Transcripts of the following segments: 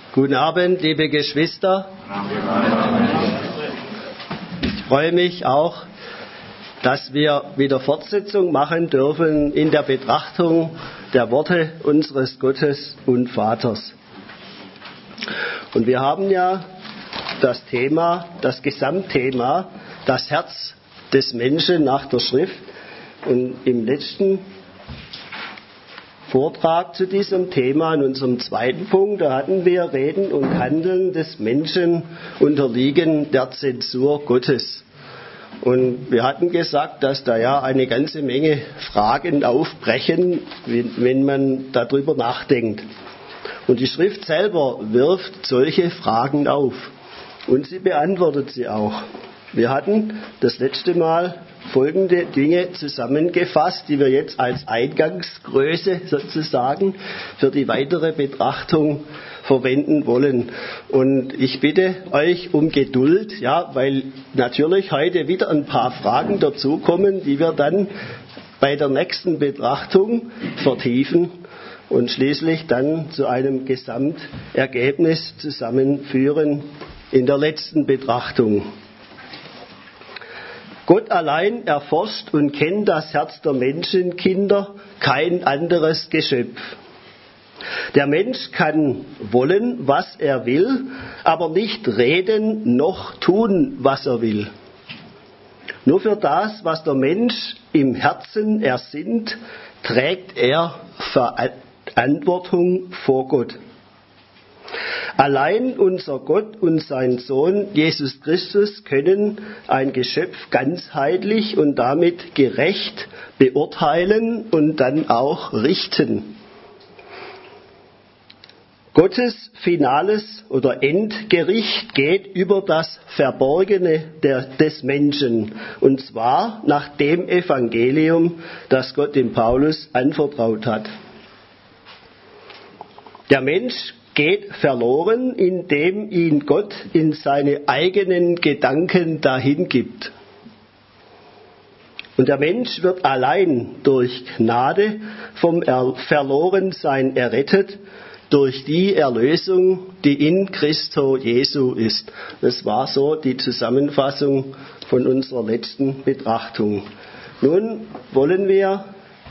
Guten Abend, liebe Geschwister. Ich freue mich auch, dass wir wieder Fortsetzung machen dürfen in der Betrachtung der Worte unseres Gottes und Vaters. Und wir haben ja das Thema, das Gesamtthema, das Herz des Menschen nach der Schrift. Und im letzten Vortrag zu diesem Thema, in unserem zweiten Punkt, da hatten wir Reden und Handeln des Menschen unterliegen der Zensur Gottes. Und wir hatten gesagt, dass da ja eine ganze Menge Fragen aufbrechen, wenn man darüber nachdenkt. Und die Schrift selber wirft solche Fragen auf. Und sie beantwortet sie auch. Wir hatten das letzte Mal folgende Dinge zusammengefasst, die wir jetzt als Eingangsgröße sozusagen für die weitere Betrachtung verwenden wollen. Und ich bitte euch um Geduld, ja, weil natürlich heute wieder ein paar Fragen dazukommen, die wir dann bei der nächsten Betrachtung vertiefen und schließlich dann zu einem Gesamtergebnis zusammenführen in der letzten Betrachtung. Gott allein erforscht und kennt das Herz der Menschenkinder, kein anderes Geschöpf. Der Mensch kann wollen, was er will, aber nicht reden noch tun, was er will. Nur für das, was der Mensch im Herzen ersinnt, trägt er Verantwortung vor Gott. Allein unser Gott und sein Sohn Jesus Christus können ein Geschöpf ganzheitlich und damit gerecht beurteilen und dann auch richten. Gottes finales oder Endgericht geht über das Verborgene des Menschen, und zwar nach dem Evangelium, das Gott dem Paulus anvertraut hat. Der Mensch geht verloren, indem ihn Gott in seine eigenen Gedanken dahingibt. Und der Mensch wird allein durch Gnade vom Verlorensein errettet, durch die Erlösung, die in Christo Jesu ist. Das war so die Zusammenfassung von unserer letzten Betrachtung. Nun wollen wir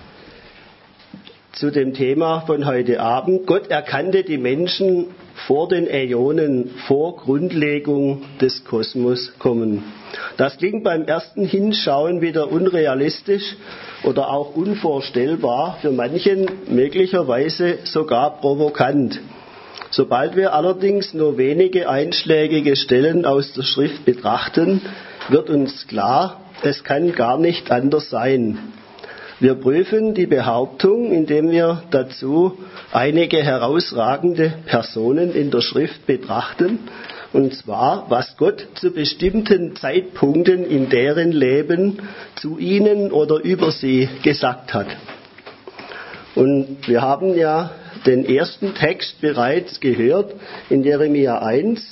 zu dem Thema von heute Abend. Gott erkannte die Menschen vor den Äonen, vor Grundlegung des Kosmos kommen. Das klingt beim ersten Hinschauen wieder unrealistisch oder auch unvorstellbar, für manchen möglicherweise sogar provokant. Sobald wir allerdings nur wenige einschlägige Stellen aus der Schrift betrachten, wird uns klar, es kann gar nicht anders sein. Wir prüfen die Behauptung, indem wir dazu einige herausragende Personen in der Schrift betrachten, und zwar, was Gott zu bestimmten Zeitpunkten in deren Leben zu ihnen oder über sie gesagt hat. Und wir haben ja den ersten Text bereits gehört in Jeremia 1.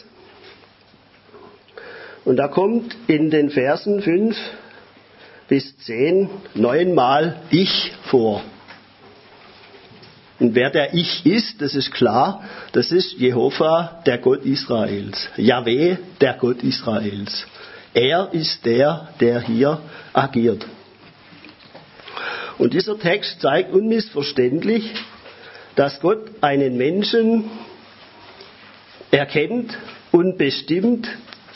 Und da kommt in den Versen 5 bis 10 9-mal Ich vor. Und wer der Ich ist, das ist klar, das ist Jehova, der Gott Israels. Jahwe, der Gott Israels. Er ist der, der hier agiert. Und dieser Text zeigt unmissverständlich, dass Gott einen Menschen erkennt und bestimmt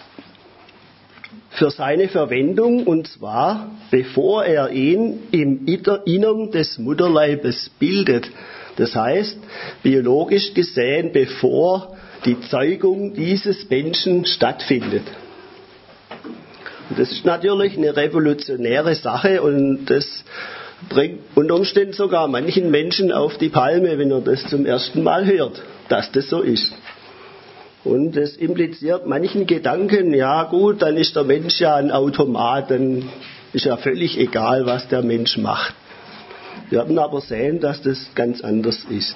für seine Verwendung, und zwar bevor er ihn im Innern des Mutterleibes bildet. Das heißt, biologisch gesehen, bevor die Zeugung dieses Menschen stattfindet. Und das ist natürlich eine revolutionäre Sache, und das bringt unter Umständen sogar manchen Menschen auf die Palme, wenn er das zum ersten Mal hört, dass das so ist. Und das impliziert manchen Gedanken, ja gut, dann ist der Mensch ja ein Automat, dann ist ja völlig egal, was der Mensch macht. Wir werden aber sehen, dass das ganz anders ist.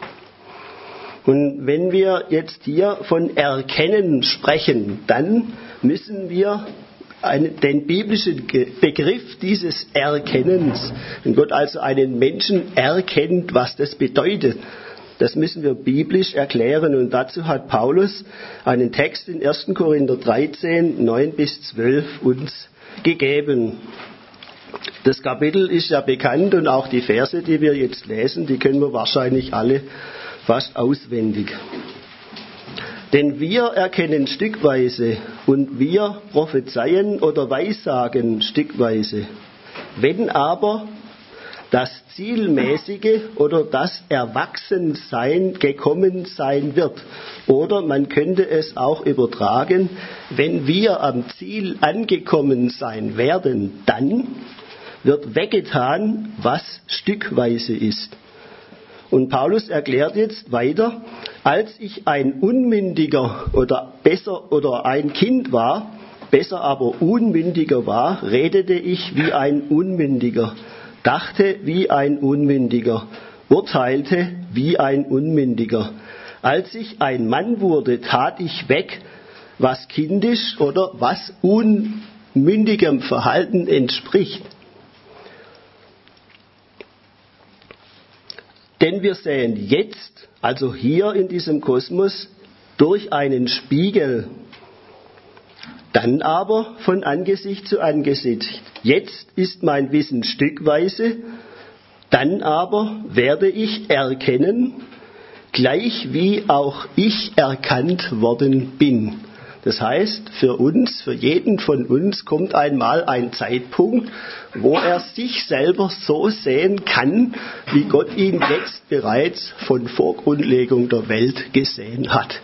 Und wenn wir jetzt hier von Erkennen sprechen, dann müssen wir den biblischen Begriff dieses Erkennens, wenn Gott also einen Menschen erkennt, was das bedeutet, Das müssen wir biblisch erklären und dazu hat Paulus einen Text in 1. Korinther 13, 9 bis 12 uns gegeben. Das Kapitel ist ja bekannt und auch die Verse, die wir jetzt lesen, die kennen wir wahrscheinlich alle fast auswendig. Denn wir erkennen stückweise und wir prophezeien oder weissagen stückweise. Wenn aber das Zielmäßige oder das Erwachsensein gekommen sein wird, oder man könnte es auch übertragen, wenn wir am Ziel angekommen sein werden, dann wird weggetan, was stückweise ist. Und Paulus erklärt jetzt weiter, als ich ein Unmündiger oder ein Kind war, besser aber Unmündiger war, redete ich wie ein Unmündiger, dachte wie ein Unmündiger, urteilte wie ein Unmündiger. Als ich ein Mann wurde, tat ich weg, was kindisch oder was unmündigem Verhalten entspricht. Denn wir sehen jetzt, also hier in diesem Kosmos, durch einen Spiegel, dann aber von Angesicht zu Angesicht. Jetzt ist mein Wissen stückweise, dann aber werde ich erkennen, gleich wie auch ich erkannt worden bin. Das heißt, für jeden von uns kommt einmal ein Zeitpunkt, wo er sich selber so sehen kann, wie Gott ihn jetzt bereits von Vorgrundlegung der Welt gesehen hat.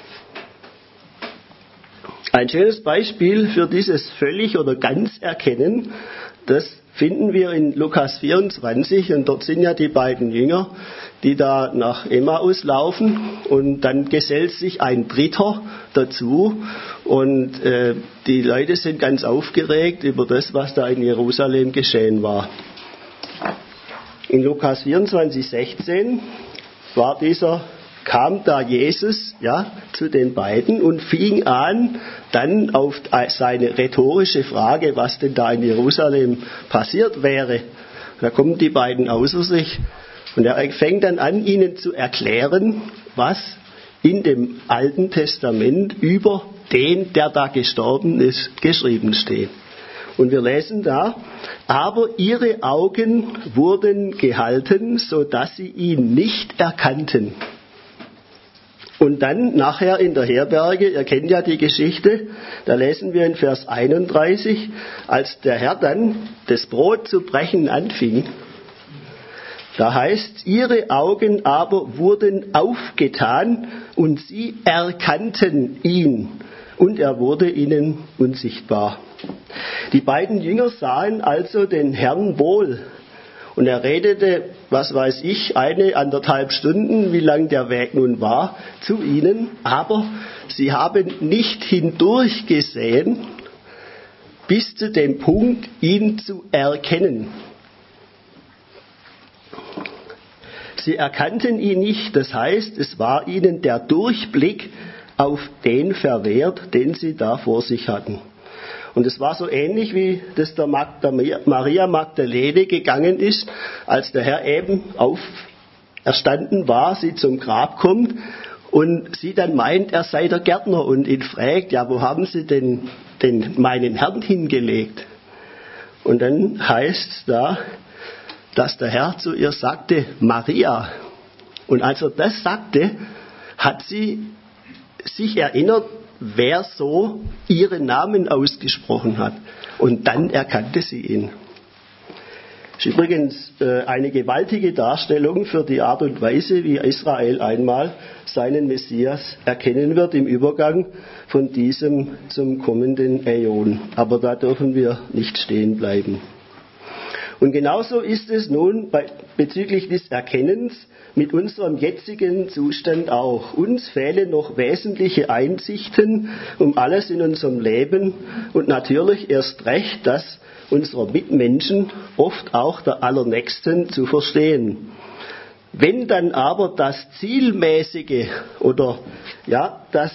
Ein schönes Beispiel für dieses völlig oder ganz Erkennen, das finden wir in Lukas 24 und dort sind ja die beiden Jünger, die da nach Emmaus laufen und dann gesellt sich ein Dritter dazu und die Leute sind ganz aufgeregt über das, was da in Jerusalem geschehen war. In Lukas 24, 16 kam da Jesus zu den beiden und fing an, dann auf seine rhetorische Frage, was denn da in Jerusalem passiert wäre. Da kommen die beiden außer sich und er fängt dann an, ihnen zu erklären, was in dem Alten Testament über den, der da gestorben ist, geschrieben steht. Und wir lesen da, aber ihre Augen wurden gehalten, so dass sie ihn nicht erkannten. Und dann nachher in der Herberge, ihr kennt ja die Geschichte, da lesen wir in Vers 31, als der Herr dann das Brot zu brechen anfing, da heißt, ihre Augen aber wurden aufgetan und sie erkannten ihn und er wurde ihnen unsichtbar. Die beiden Jünger sahen also den Herrn wohl. Und er redete, 1,5 Stunden, wie lang der Weg nun war, zu ihnen. Aber sie haben nicht hindurch gesehen, bis zu dem Punkt, ihn zu erkennen. Sie erkannten ihn nicht, das heißt, es war ihnen der Durchblick auf den verwehrt, den sie da vor sich hatten. Und es war so ähnlich, wie das der Maria Magdalene gegangen ist, als der Herr eben auferstanden war, sie zum Grab kommt und sie dann meint, er sei der Gärtner und ihn fragt, ja, wo haben Sie denn meinen Herrn hingelegt? Und dann heißt es da, dass der Herr zu ihr sagte, Maria. Und als er das sagte, hat sie sich erinnert, wer so ihren Namen ausgesprochen hat. Und dann erkannte sie ihn. Das ist übrigens eine gewaltige Darstellung für die Art und Weise, wie Israel einmal seinen Messias erkennen wird im Übergang von diesem zum kommenden Äon. Aber da dürfen wir nicht stehen bleiben. Und genauso ist es nun bezüglich des Erkennens mit unserem jetzigen Zustand auch. Uns fehlen noch wesentliche Einsichten um alles in unserem Leben und natürlich erst recht das unserer Mitmenschen, oft auch der Allernächsten, zu verstehen. Wenn dann aber das Zielmäßige oder das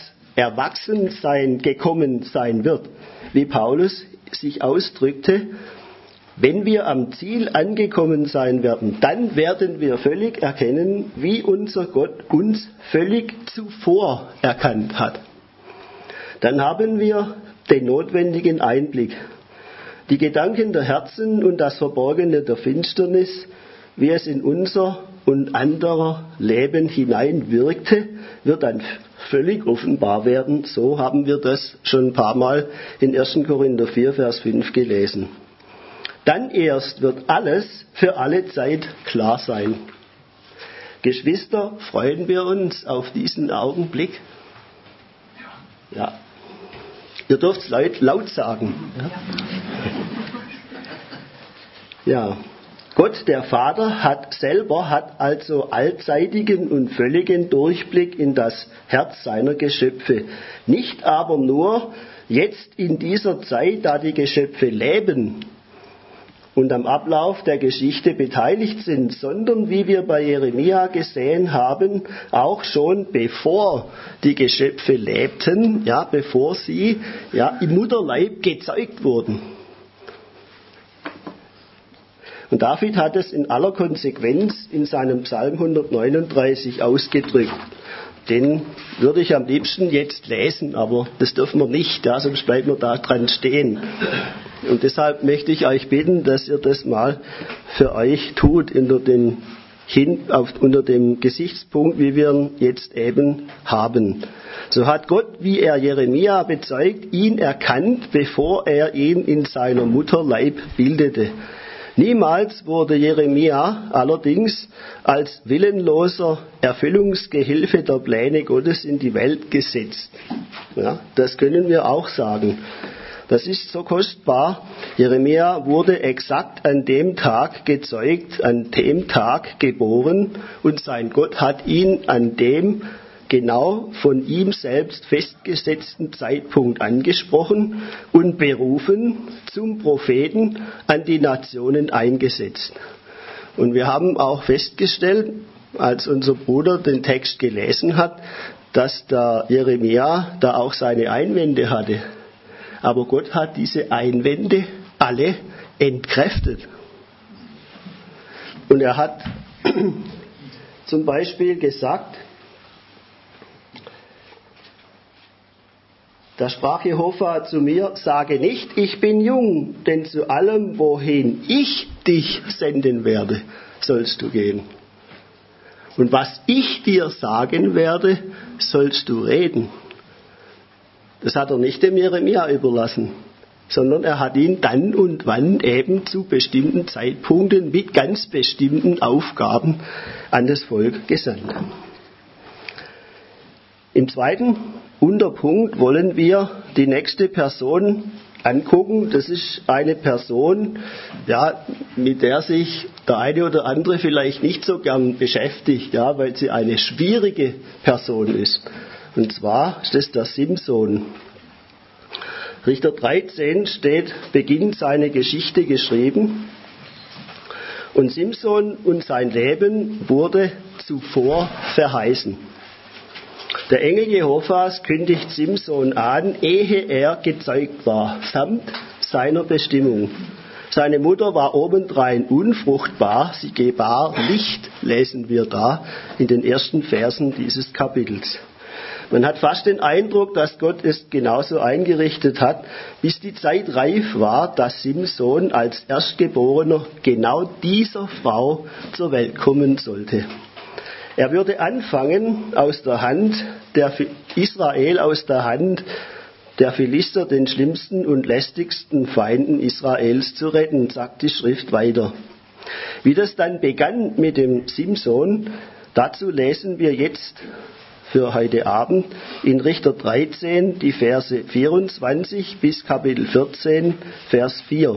Erwachsensein gekommen sein wird, wie Paulus sich ausdrückte, Wenn wir am Ziel angekommen sein werden, dann werden wir völlig erkennen, wie unser Gott uns völlig zuvor erkannt hat. Dann haben wir den notwendigen Einblick. Die Gedanken der Herzen und das Verborgene der Finsternis, wie es in unser und anderer Leben hineinwirkte, wird dann völlig offenbar werden. So haben wir das schon ein paar Mal in 1. Korinther 4, Vers 5 gelesen. Dann erst wird alles für alle Zeit klar sein. Geschwister, freuen wir uns auf diesen Augenblick? Ja. Ihr dürft es laut sagen. Ja. Gott, der Vater, hat also allzeitigen und völligen Durchblick in das Herz seiner Geschöpfe. Nicht aber nur jetzt in dieser Zeit, da die Geschöpfe leben und am Ablauf der Geschichte beteiligt sind, sondern wie wir bei Jeremia gesehen haben, auch schon bevor die Geschöpfe lebten, ja, bevor sie im Mutterleib gezeugt wurden. Und David hat es in aller Konsequenz in seinem Psalm 139 ausgedrückt. Den würde ich am liebsten jetzt lesen, aber das dürfen wir nicht, ja, sonst bleiben wir da dran stehen. Und deshalb möchte ich euch bitten, dass ihr das mal für euch tut unter dem Gesichtspunkt, wie wir ihn jetzt eben haben. So hat Gott, wie er Jeremia bezeugt, ihn erkannt, bevor er ihn in seiner Mutterleib bildete. Niemals wurde Jeremia allerdings als willenloser Erfüllungsgehilfe der Pläne Gottes in die Welt gesetzt. Ja, das können wir auch sagen. Das ist so kostbar. Jeremia wurde exakt an dem Tag gezeugt, an dem Tag geboren und sein Gott hat ihn an dem genau von ihm selbst festgesetzten Zeitpunkt angesprochen und berufen, zum Propheten an die Nationen eingesetzt. Und wir haben auch festgestellt, als unser Bruder den Text gelesen hat, dass der Jeremia da auch seine Einwände hatte. Aber Gott hat diese Einwände alle entkräftet. Und er hat zum Beispiel gesagt, da sprach Jehova zu mir, sage nicht, ich bin jung, denn zu allem, wohin ich dich senden werde, sollst du gehen. Und was ich dir sagen werde, sollst du reden. Das hat er nicht dem Jeremia überlassen, sondern er hat ihn dann und wann eben zu bestimmten Zeitpunkten mit ganz bestimmten Aufgaben an das Volk gesandt. Im zweiten Unterpunkt wollen wir die nächste Person angucken. Das ist eine Person, mit der sich der eine oder andere vielleicht nicht so gern beschäftigt, weil sie eine schwierige Person ist. Und zwar ist das der Simson. Richter 13 beginnt seine Geschichte geschrieben. Und Simson und sein Leben wurde zuvor verheißen. Der Engel Jehovas kündigt Simson an, ehe er gezeugt war, samt seiner Bestimmung. Seine Mutter war obendrein unfruchtbar, sie gebar nicht, lesen wir da in den ersten Versen dieses Kapitels. Man hat fast den Eindruck, dass Gott es genauso eingerichtet hat, bis die Zeit reif war, dass Simson als Erstgeborener genau dieser Frau zur Welt kommen sollte. Er würde anfangen, Israel aus der Hand der Philister, den schlimmsten und lästigsten Feinden Israels, zu retten, sagt die Schrift weiter. Wie das dann begann mit dem Simson, dazu lesen wir jetzt für heute Abend in Richter 13 die Verse 24 bis Kapitel 14, Vers 4.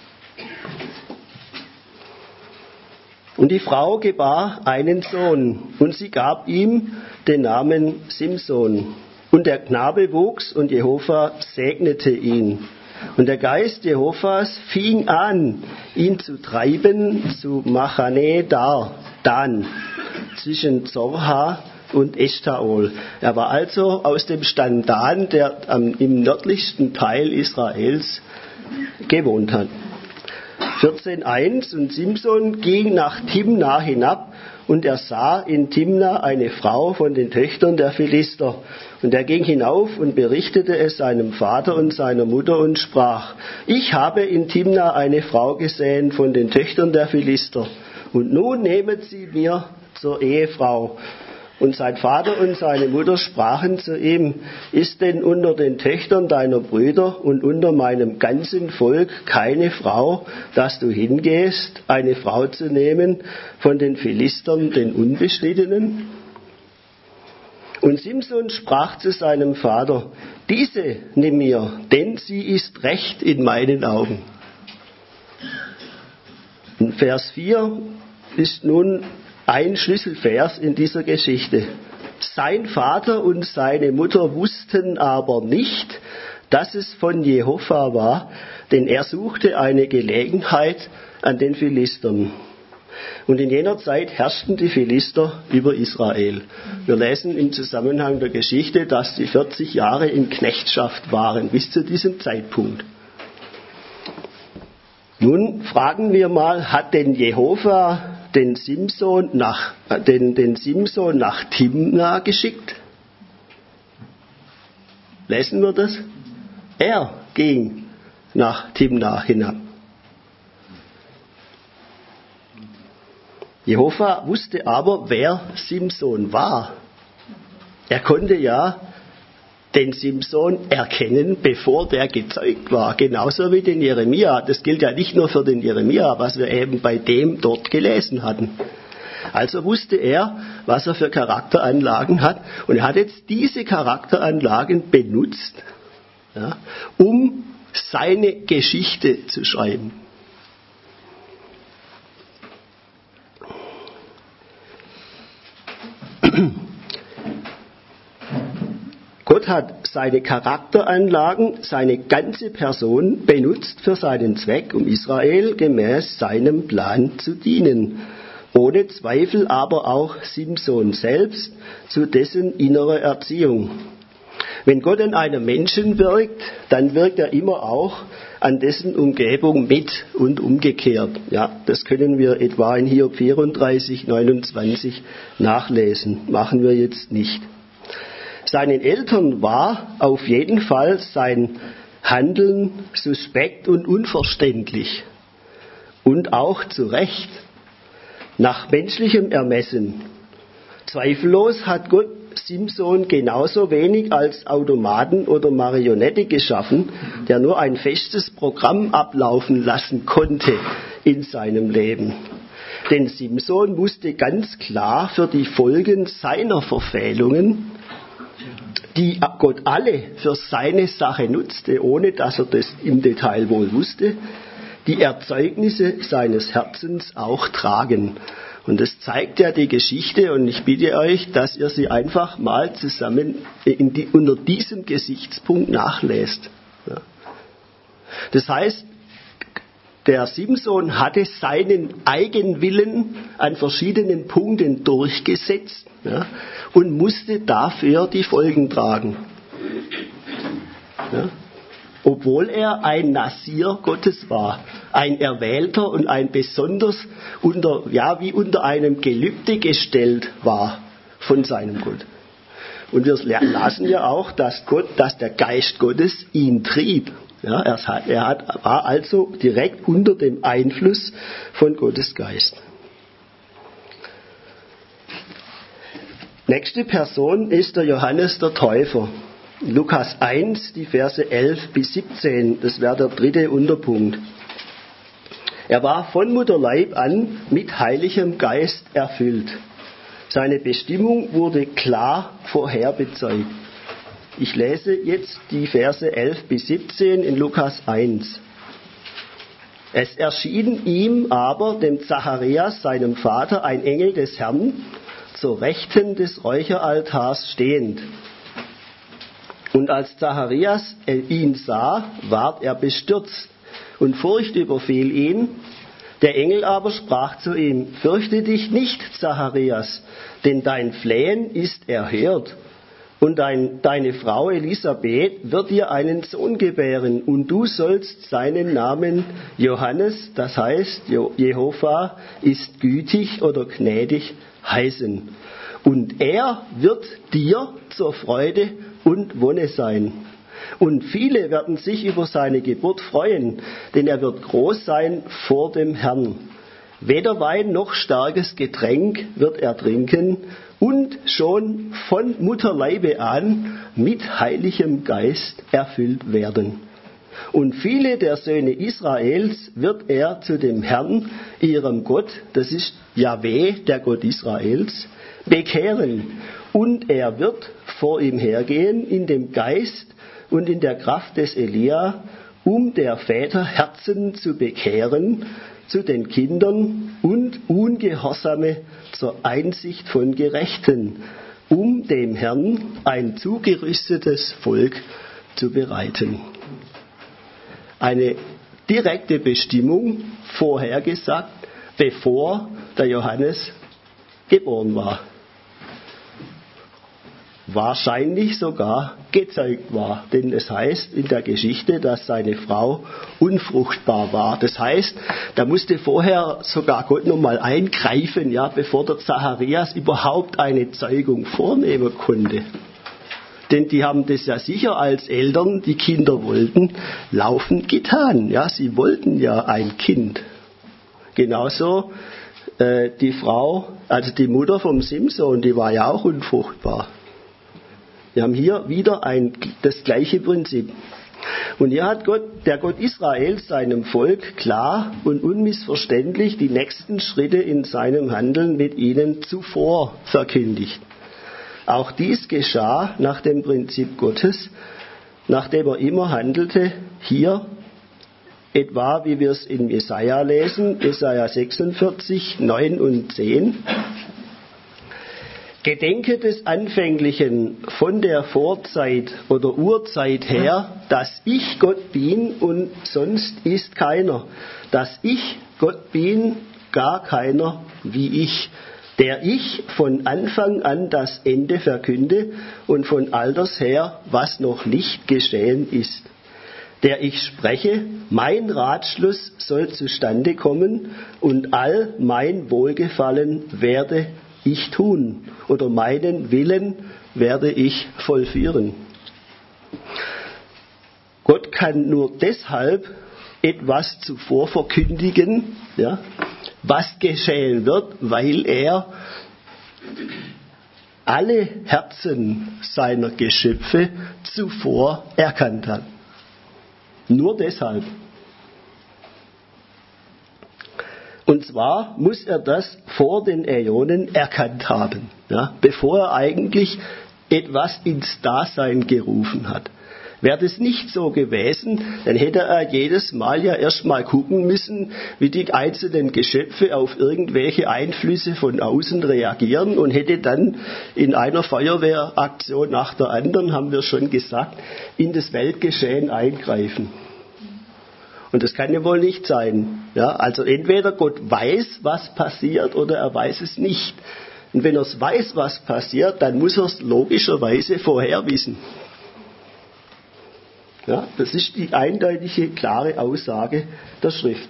Und die Frau gebar einen Sohn, und sie gab ihm den Namen Simson. Und der Knabe wuchs, und Jehova segnete ihn. Und der Geist Jehovas fing an, ihn zu treiben zu Machane Dan, zwischen Zorha und Eshtaol. Er war also aus dem Stand Dan, der im nördlichsten Teil Israels gewohnt hat. 14,1: Und Simson ging nach Timna hinab, und er sah in Timna eine Frau von den Töchtern der Philister. Und er ging hinauf und berichtete es seinem Vater und seiner Mutter und sprach: Ich habe in Timna eine Frau gesehen von den Töchtern der Philister, und nun nehmet sie mir zur Ehefrau. Und sein Vater und seine Mutter sprachen zu ihm: Ist denn unter den Töchtern deiner Brüder und unter meinem ganzen Volk keine Frau, dass du hingehst, eine Frau zu nehmen von den Philistern, den Unbeschnittenen? Und Simson sprach zu seinem Vater: Diese nimm mir, denn sie ist recht in meinen Augen. In Vers 4 ist nun ein Schlüsselvers in dieser Geschichte. Sein Vater und seine Mutter wussten aber nicht, dass es von Jehova war, denn er suchte eine Gelegenheit an den Philistern. Und in jener Zeit herrschten die Philister über Israel. Wir lesen im Zusammenhang der Geschichte, dass sie 40 Jahre in Knechtschaft waren, bis zu diesem Zeitpunkt. Nun fragen wir mal, hat denn Jehova den Simson nach Timna geschickt? Lesen wir das? Er ging nach Timna hinab. Jehova wusste aber, wer Simson war. Er konnte ja den Simson erkennen, bevor der gezeugt war. Genauso wie den Jeremia. Das gilt ja nicht nur für den Jeremia, was wir eben bei dem dort gelesen hatten. Also wusste er, was er für Charakteranlagen hat. Und er hat jetzt diese Charakteranlagen benutzt, ja, um seine Geschichte zu schreiben. Gott hat seine Charakteranlagen, seine ganze Person benutzt für seinen Zweck, um Israel gemäß seinem Plan zu dienen. Ohne Zweifel aber auch Simson selbst zu dessen innerer Erziehung. Wenn Gott an einem Menschen wirkt, dann wirkt er immer auch an dessen Umgebung mit und umgekehrt. Ja, das können wir etwa in Hiob 34, 29 nachlesen. Machen wir jetzt nicht. Seinen Eltern war auf jeden Fall sein Handeln suspekt und unverständlich. Und auch zu Recht. Nach menschlichem Ermessen. Zweifellos hat Gott Simson genauso wenig als Automaten oder Marionette geschaffen, der nur ein festes Programm ablaufen lassen konnte in seinem Leben. Denn Simson wusste ganz klar für die Folgen seiner Verfehlungen, die Gott alle für seine Sache nutzte, ohne dass er das im Detail wohl wusste, die Erzeugnisse seines Herzens auch tragen. Und das zeigt ja die Geschichte, und ich bitte euch, dass ihr sie einfach mal zusammen unter diesem Gesichtspunkt nachlest. Ja. Das heißt, der Simson hatte seinen Eigenwillen an verschiedenen Punkten durchgesetzt, ja, und musste dafür die Folgen tragen. Ja. Obwohl er ein Nasir Gottes war, ein Erwählter und ein besonders wie unter einem Gelübde gestellt war von seinem Gott. Und wir lasen ja auch, dass der Geist Gottes ihn trieb. Ja, war also direkt unter dem Einfluss von Gottes Geist. Nächste Person ist der Johannes der Täufer. Lukas 1, die Verse 11 bis 17, das wäre der dritte Unterpunkt. Er war von Mutterleib an mit Heiligem Geist erfüllt. Seine Bestimmung wurde klar vorherbezeugt. Ich lese jetzt die Verse 11 bis 17 in Lukas 1. Es erschien ihm aber, dem Zacharias, seinem Vater, ein Engel des Herrn, zur Rechten des Räucheraltars stehend. Und als Zacharias ihn sah, ward er bestürzt, und Furcht überfiel ihn. Der Engel aber sprach zu ihm: Fürchte dich nicht, Zacharias, denn dein Flehen ist erhört. Und deine Frau Elisabeth wird dir einen Sohn gebären und du sollst seinen Namen Johannes, das heißt Jehova ist gütig oder gnädig, heißen. Und er wird dir zur Freude und Wonne sein. Und viele werden sich über seine Geburt freuen, denn er wird groß sein vor dem Herrn. Weder Wein noch starkes Getränk wird er trinken und schon von Mutterleibe an mit heiligem Geist erfüllt werden. Und viele der Söhne Israels wird er zu dem Herrn, ihrem Gott, das ist Jahwe, der Gott Israels, bekehren. Und er wird vor ihm hergehen in dem Geist und in der Kraft des Elia, um der Väter Herzen zu bekehren zu den Kindern und Ungehorsame zur Einsicht von Gerechten, um dem Herrn ein zugerüstetes Volk zu bereiten. Eine direkte Bestimmung vorhergesagt, bevor der Johannes geboren war. Wahrscheinlich sogar gezeugt war, denn es heißt in der Geschichte, dass seine Frau unfruchtbar war. Das heißt, da musste vorher sogar Gott nochmal eingreifen, ja, bevor der Zacharias überhaupt eine Zeugung vornehmen konnte. Denn die haben das ja sicher als Eltern, die Kinder wollten, laufend getan. Ja, sie wollten ja ein Kind. Genauso die Frau, also die Mutter vom Simson, die war ja auch unfruchtbar. Wir haben hier wieder das gleiche Prinzip. Und hier hat der Gott Israels seinem Volk klar und unmissverständlich die nächsten Schritte in seinem Handeln mit ihnen zuvor verkündigt. Auch dies geschah nach dem Prinzip Gottes, nachdem er immer handelte, hier etwa, wie wir es in Jesaja lesen, Jesaja 46, 9 und 10. Gedenke des Anfänglichen von der Vorzeit oder Urzeit her, dass ich Gott bin und sonst ist keiner. Dass ich Gott bin, gar keiner wie ich. Der ich von Anfang an das Ende verkünde und von alters her, was noch nicht geschehen ist. Der ich spreche, mein Ratschluss soll zustande kommen und all mein Wohlgefallen werde ich tun oder meinen Willen werde ich vollführen. Gott kann nur deshalb etwas zuvor verkündigen, ja, was geschehen wird, weil er alle Herzen seiner Geschöpfe zuvor erkannt hat. Nur deshalb. Und zwar muss er das vor den Äonen erkannt haben, ja, bevor er eigentlich etwas ins Dasein gerufen hat. Wäre das nicht so gewesen, dann hätte er jedes Mal ja erstmal gucken müssen, wie die einzelnen Geschöpfe auf irgendwelche Einflüsse von außen reagieren und hätte dann in einer Feuerwehraktion nach der anderen, haben wir schon gesagt, in das Weltgeschehen eingreifen. Und das kann ja wohl nicht sein. Ja, also entweder Gott weiß, was passiert, oder er weiß es nicht. Und wenn er es weiß, was passiert, dann muss er es logischerweise vorher wissen. Ja, das ist die eindeutige, klare Aussage der Schrift.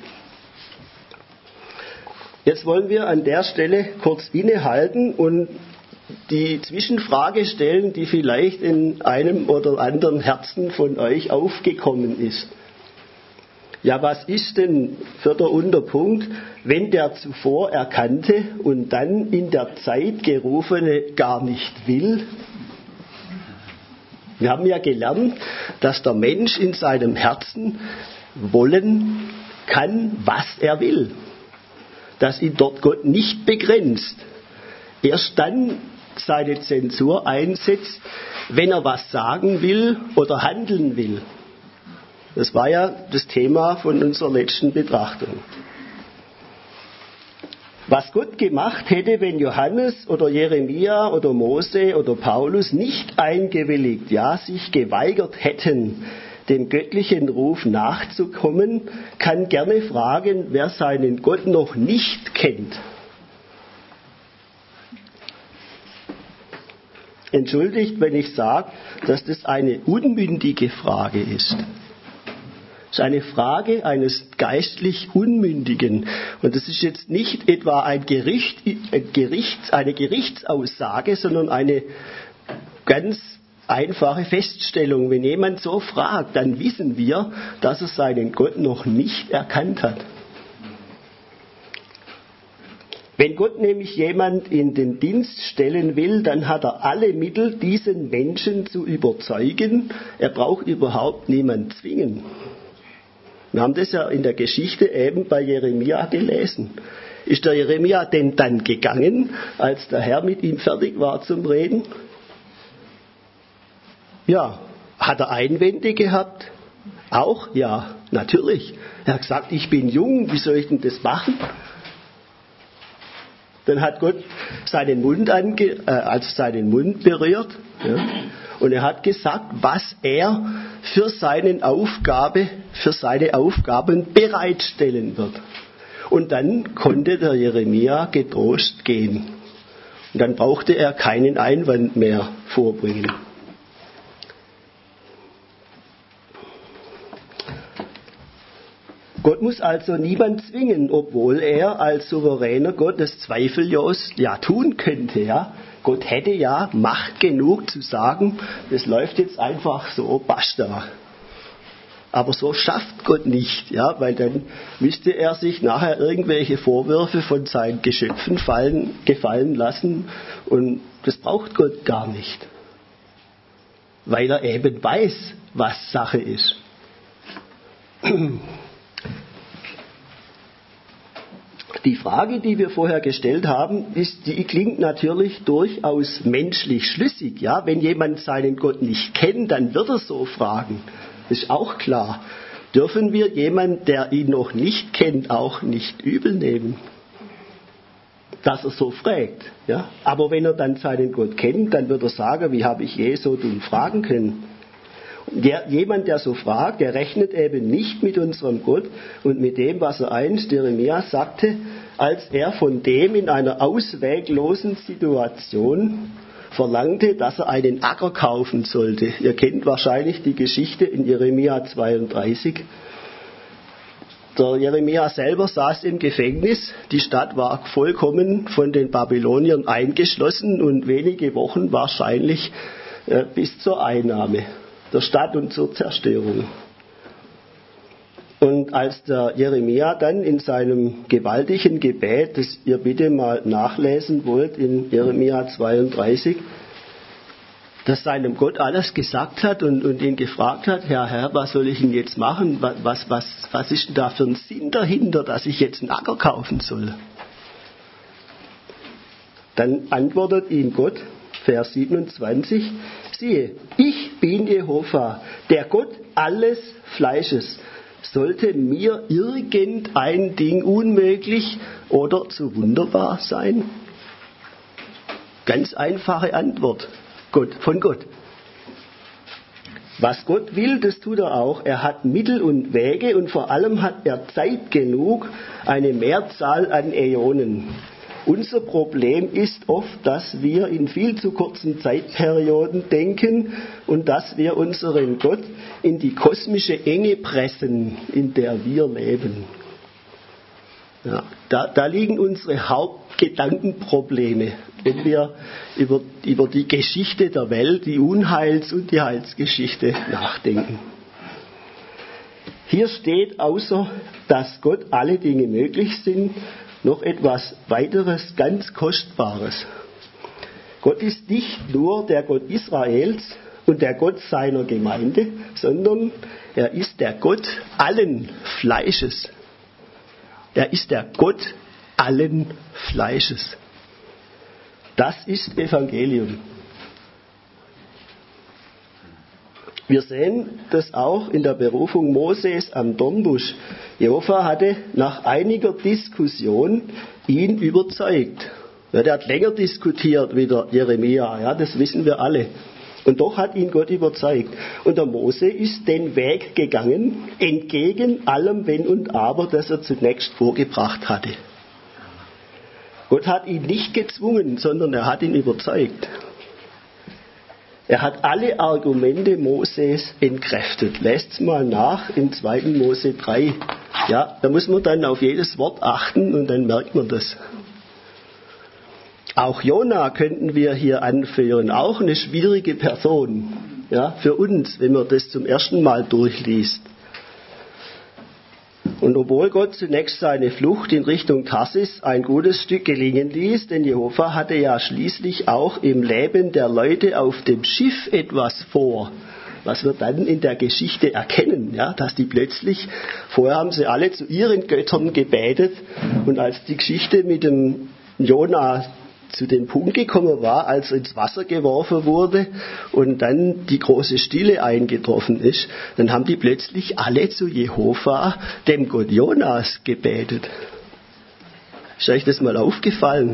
Jetzt wollen wir an der Stelle kurz innehalten und die Zwischenfrage stellen, die vielleicht in einem oder anderen Herzen von euch aufgekommen ist. Ja, was ist denn für der Unterpunkt, wenn der zuvor Erkannte und dann in der Zeit Gerufene gar nicht will? Wir haben ja gelernt, dass der Mensch in seinem Herzen wollen kann, was er will. Dass ihn dort Gott nicht begrenzt. Erst dann seine Zensur einsetzt, wenn er was sagen will oder handeln will. Das war ja das Thema von unserer letzten Betrachtung. Was Gott gemacht hätte, wenn Johannes oder Jeremia oder Mose oder Paulus nicht eingewilligt, ja, sich geweigert hätten, dem göttlichen Ruf nachzukommen, kann gerne fragen, wer seinen Gott noch nicht kennt. Entschuldigt, wenn ich sage, dass das eine unmündige Frage ist. Es ist eine Frage eines geistlich Unmündigen. Und das ist jetzt nicht etwa eine Gerichtsaussage, sondern eine ganz einfache Feststellung. Wenn jemand so fragt, dann wissen wir, dass er seinen Gott noch nicht erkannt hat. Wenn Gott nämlich jemand in den Dienst stellen will, dann hat er alle Mittel, diesen Menschen zu überzeugen. Er braucht überhaupt niemanden zwingen. Wir haben das ja in der Geschichte eben bei Jeremia gelesen. Ist der Jeremia denn dann gegangen, als der Herr mit ihm fertig war zum Reden? Ja. Hat er Einwände gehabt? Auch? Ja, natürlich. Er hat gesagt, ich bin jung, wie soll ich denn das machen? Dann hat Gott seinen Mund berührt, ja, und er hat gesagt, was er für seine Aufgaben bereitstellen wird. Und dann konnte der Jeremia getrost gehen. Und dann brauchte er keinen Einwand mehr vorbringen. Gott muss also niemand zwingen, obwohl er als souveräner Gott das zweifellos ja tun könnte. Ja? Gott hätte ja Macht genug zu sagen, das läuft jetzt einfach so, basta. Aber so schafft Gott nicht, ja? Weil dann müsste er sich nachher irgendwelche Vorwürfe von seinen Geschöpfen gefallen lassen und das braucht Gott gar nicht. Weil er eben weiß, was Sache ist. Die Frage, die wir vorher gestellt haben, die klingt natürlich durchaus menschlich schlüssig. Ja? Wenn jemand seinen Gott nicht kennt, dann wird er so fragen. Das ist auch klar. Dürfen wir jemanden, der ihn noch nicht kennt, auch nicht übel nehmen, dass er so fragt. Ja? Aber wenn er dann seinen Gott kennt, dann wird er sagen, wie habe ich je so dumm fragen können? Jemand, der so fragt, der rechnet eben nicht mit unserem Gott und mit dem, was er einst Jeremia sagte, als er von dem in einer ausweglosen Situation verlangte, dass er einen Acker kaufen sollte. Ihr kennt wahrscheinlich die Geschichte in Jeremia 32. Der Jeremia selber saß im Gefängnis, die Stadt war vollkommen von den Babyloniern eingeschlossen und wenige Wochen wahrscheinlich bis zur Einnahme der Stadt und zur Zerstörung. Und als der Jeremia dann in seinem gewaltigen Gebet, das ihr bitte mal nachlesen wollt, in Jeremia 32, das seinem Gott alles gesagt hat und ihn gefragt hat, Herr, was soll ich denn jetzt machen? Was ist denn da für ein Sinn dahinter, dass ich jetzt einen Acker kaufen soll? Dann antwortet ihm Gott, Vers 27, siehe, ich bin Jehova, der Gott alles Fleisches. Sollte mir irgendein Ding unmöglich oder zu wunderbar sein? Ganz einfache Antwort von Gott. Was Gott will, das tut er auch. Er hat Mittel und Wege und vor allem hat er Zeit genug, eine Mehrzahl an Äonen. Unser Problem ist oft, dass wir in viel zu kurzen Zeitperioden denken und dass wir unseren Gott in die kosmische Enge pressen, in der wir leben. Ja, da liegen unsere Hauptgedankenprobleme, wenn wir über die Geschichte der Welt, die Unheils- und die Heilsgeschichte nachdenken. Hier steht, außer dass Gott alle Dinge möglich sind, noch etwas weiteres, ganz Kostbares. Gott ist nicht nur der Gott Israels und der Gott seiner Gemeinde, sondern er ist der Gott allen Fleisches. Er ist der Gott allen Fleisches. Das ist Evangelium. Wir sehen das auch in der Berufung Moses am Dornbusch. Jehova hatte nach einiger Diskussion ihn überzeugt. Ja, der hat länger diskutiert wie der Jeremia, ja, das wissen wir alle. Und doch hat ihn Gott überzeugt. Und der Mose ist den Weg gegangen, entgegen allem Wenn und Aber, das er zunächst vorgebracht hatte. Gott hat ihn nicht gezwungen, sondern er hat ihn überzeugt. Er hat alle Argumente Moses entkräftet. Lest's mal nach in 2. Mose 3. Ja, da muss man dann auf jedes Wort achten und dann merkt man das. Auch Jona könnten wir hier anführen, auch eine schwierige Person, ja, für uns, wenn man das zum ersten Mal durchliest. Und obwohl Gott zunächst seine Flucht in Richtung Tarsis ein gutes Stück gelingen ließ, denn Jehova hatte ja schließlich auch im Leben der Leute auf dem Schiff etwas vor, was wir dann in der Geschichte erkennen, ja, dass die plötzlich, vorher haben sie alle zu ihren Göttern gebetet, und als die Geschichte mit dem Jona zu dem Punkt gekommen war, als er ins Wasser geworfen wurde und dann die große Stille eingetroffen ist, dann haben die plötzlich alle zu Jehova, dem Gott Jonas, gebetet. Ist euch das mal aufgefallen?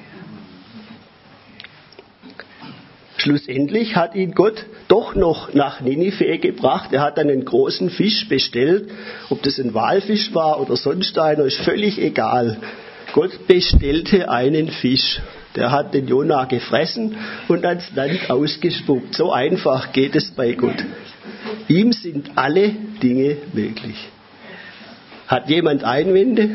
Schlussendlich hat ihn Gott doch noch nach Ninive gebracht. Er hat dann einen großen Fisch bestellt. Ob das ein Walfisch war oder sonst einer, ist völlig egal. Gott bestellte einen Fisch. Der hat den Jona gefressen und ans Land ausgespuckt. So einfach geht es bei Gott. Ihm sind alle Dinge möglich. Hat jemand Einwände?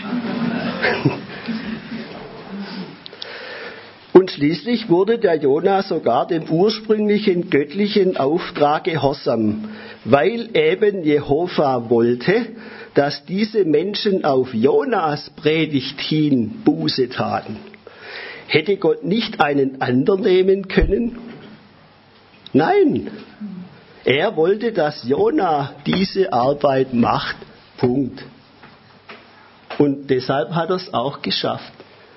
Und schließlich wurde der Jona sogar dem ursprünglichen göttlichen Auftrag gehorsam, weil eben Jehova wollte, dass diese Menschen auf Jonas Predigt hin Buße taten. Hätte Gott nicht einen anderen nehmen können? Nein. Er wollte, dass Jona diese Arbeit macht. Punkt. Und deshalb hat er es auch geschafft.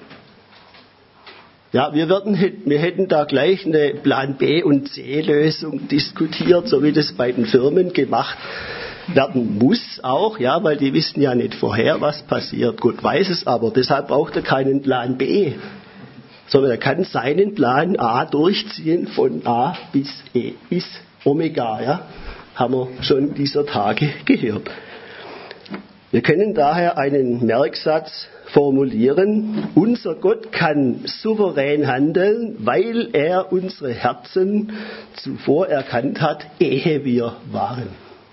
Ja, wir hätten da gleich eine Plan B und C Lösung diskutiert, so wie das bei den Firmen gemacht werden muss auch, ja, weil die wissen ja nicht vorher, was passiert. Gott weiß es aber, deshalb braucht er keinen Plan B, sondern er kann seinen Plan A durchziehen von A bis E, bis Omega, ja, haben wir schon dieser Tage gehört. Wir können daher einen Merksatz formulieren: Unser Gott kann souverän handeln, weil er unsere Herzen zuvor erkannt hat, ehe wir waren.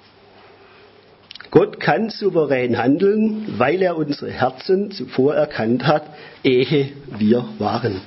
Gott kann souverän handeln, weil er unsere Herzen zuvor erkannt hat, ehe wir waren.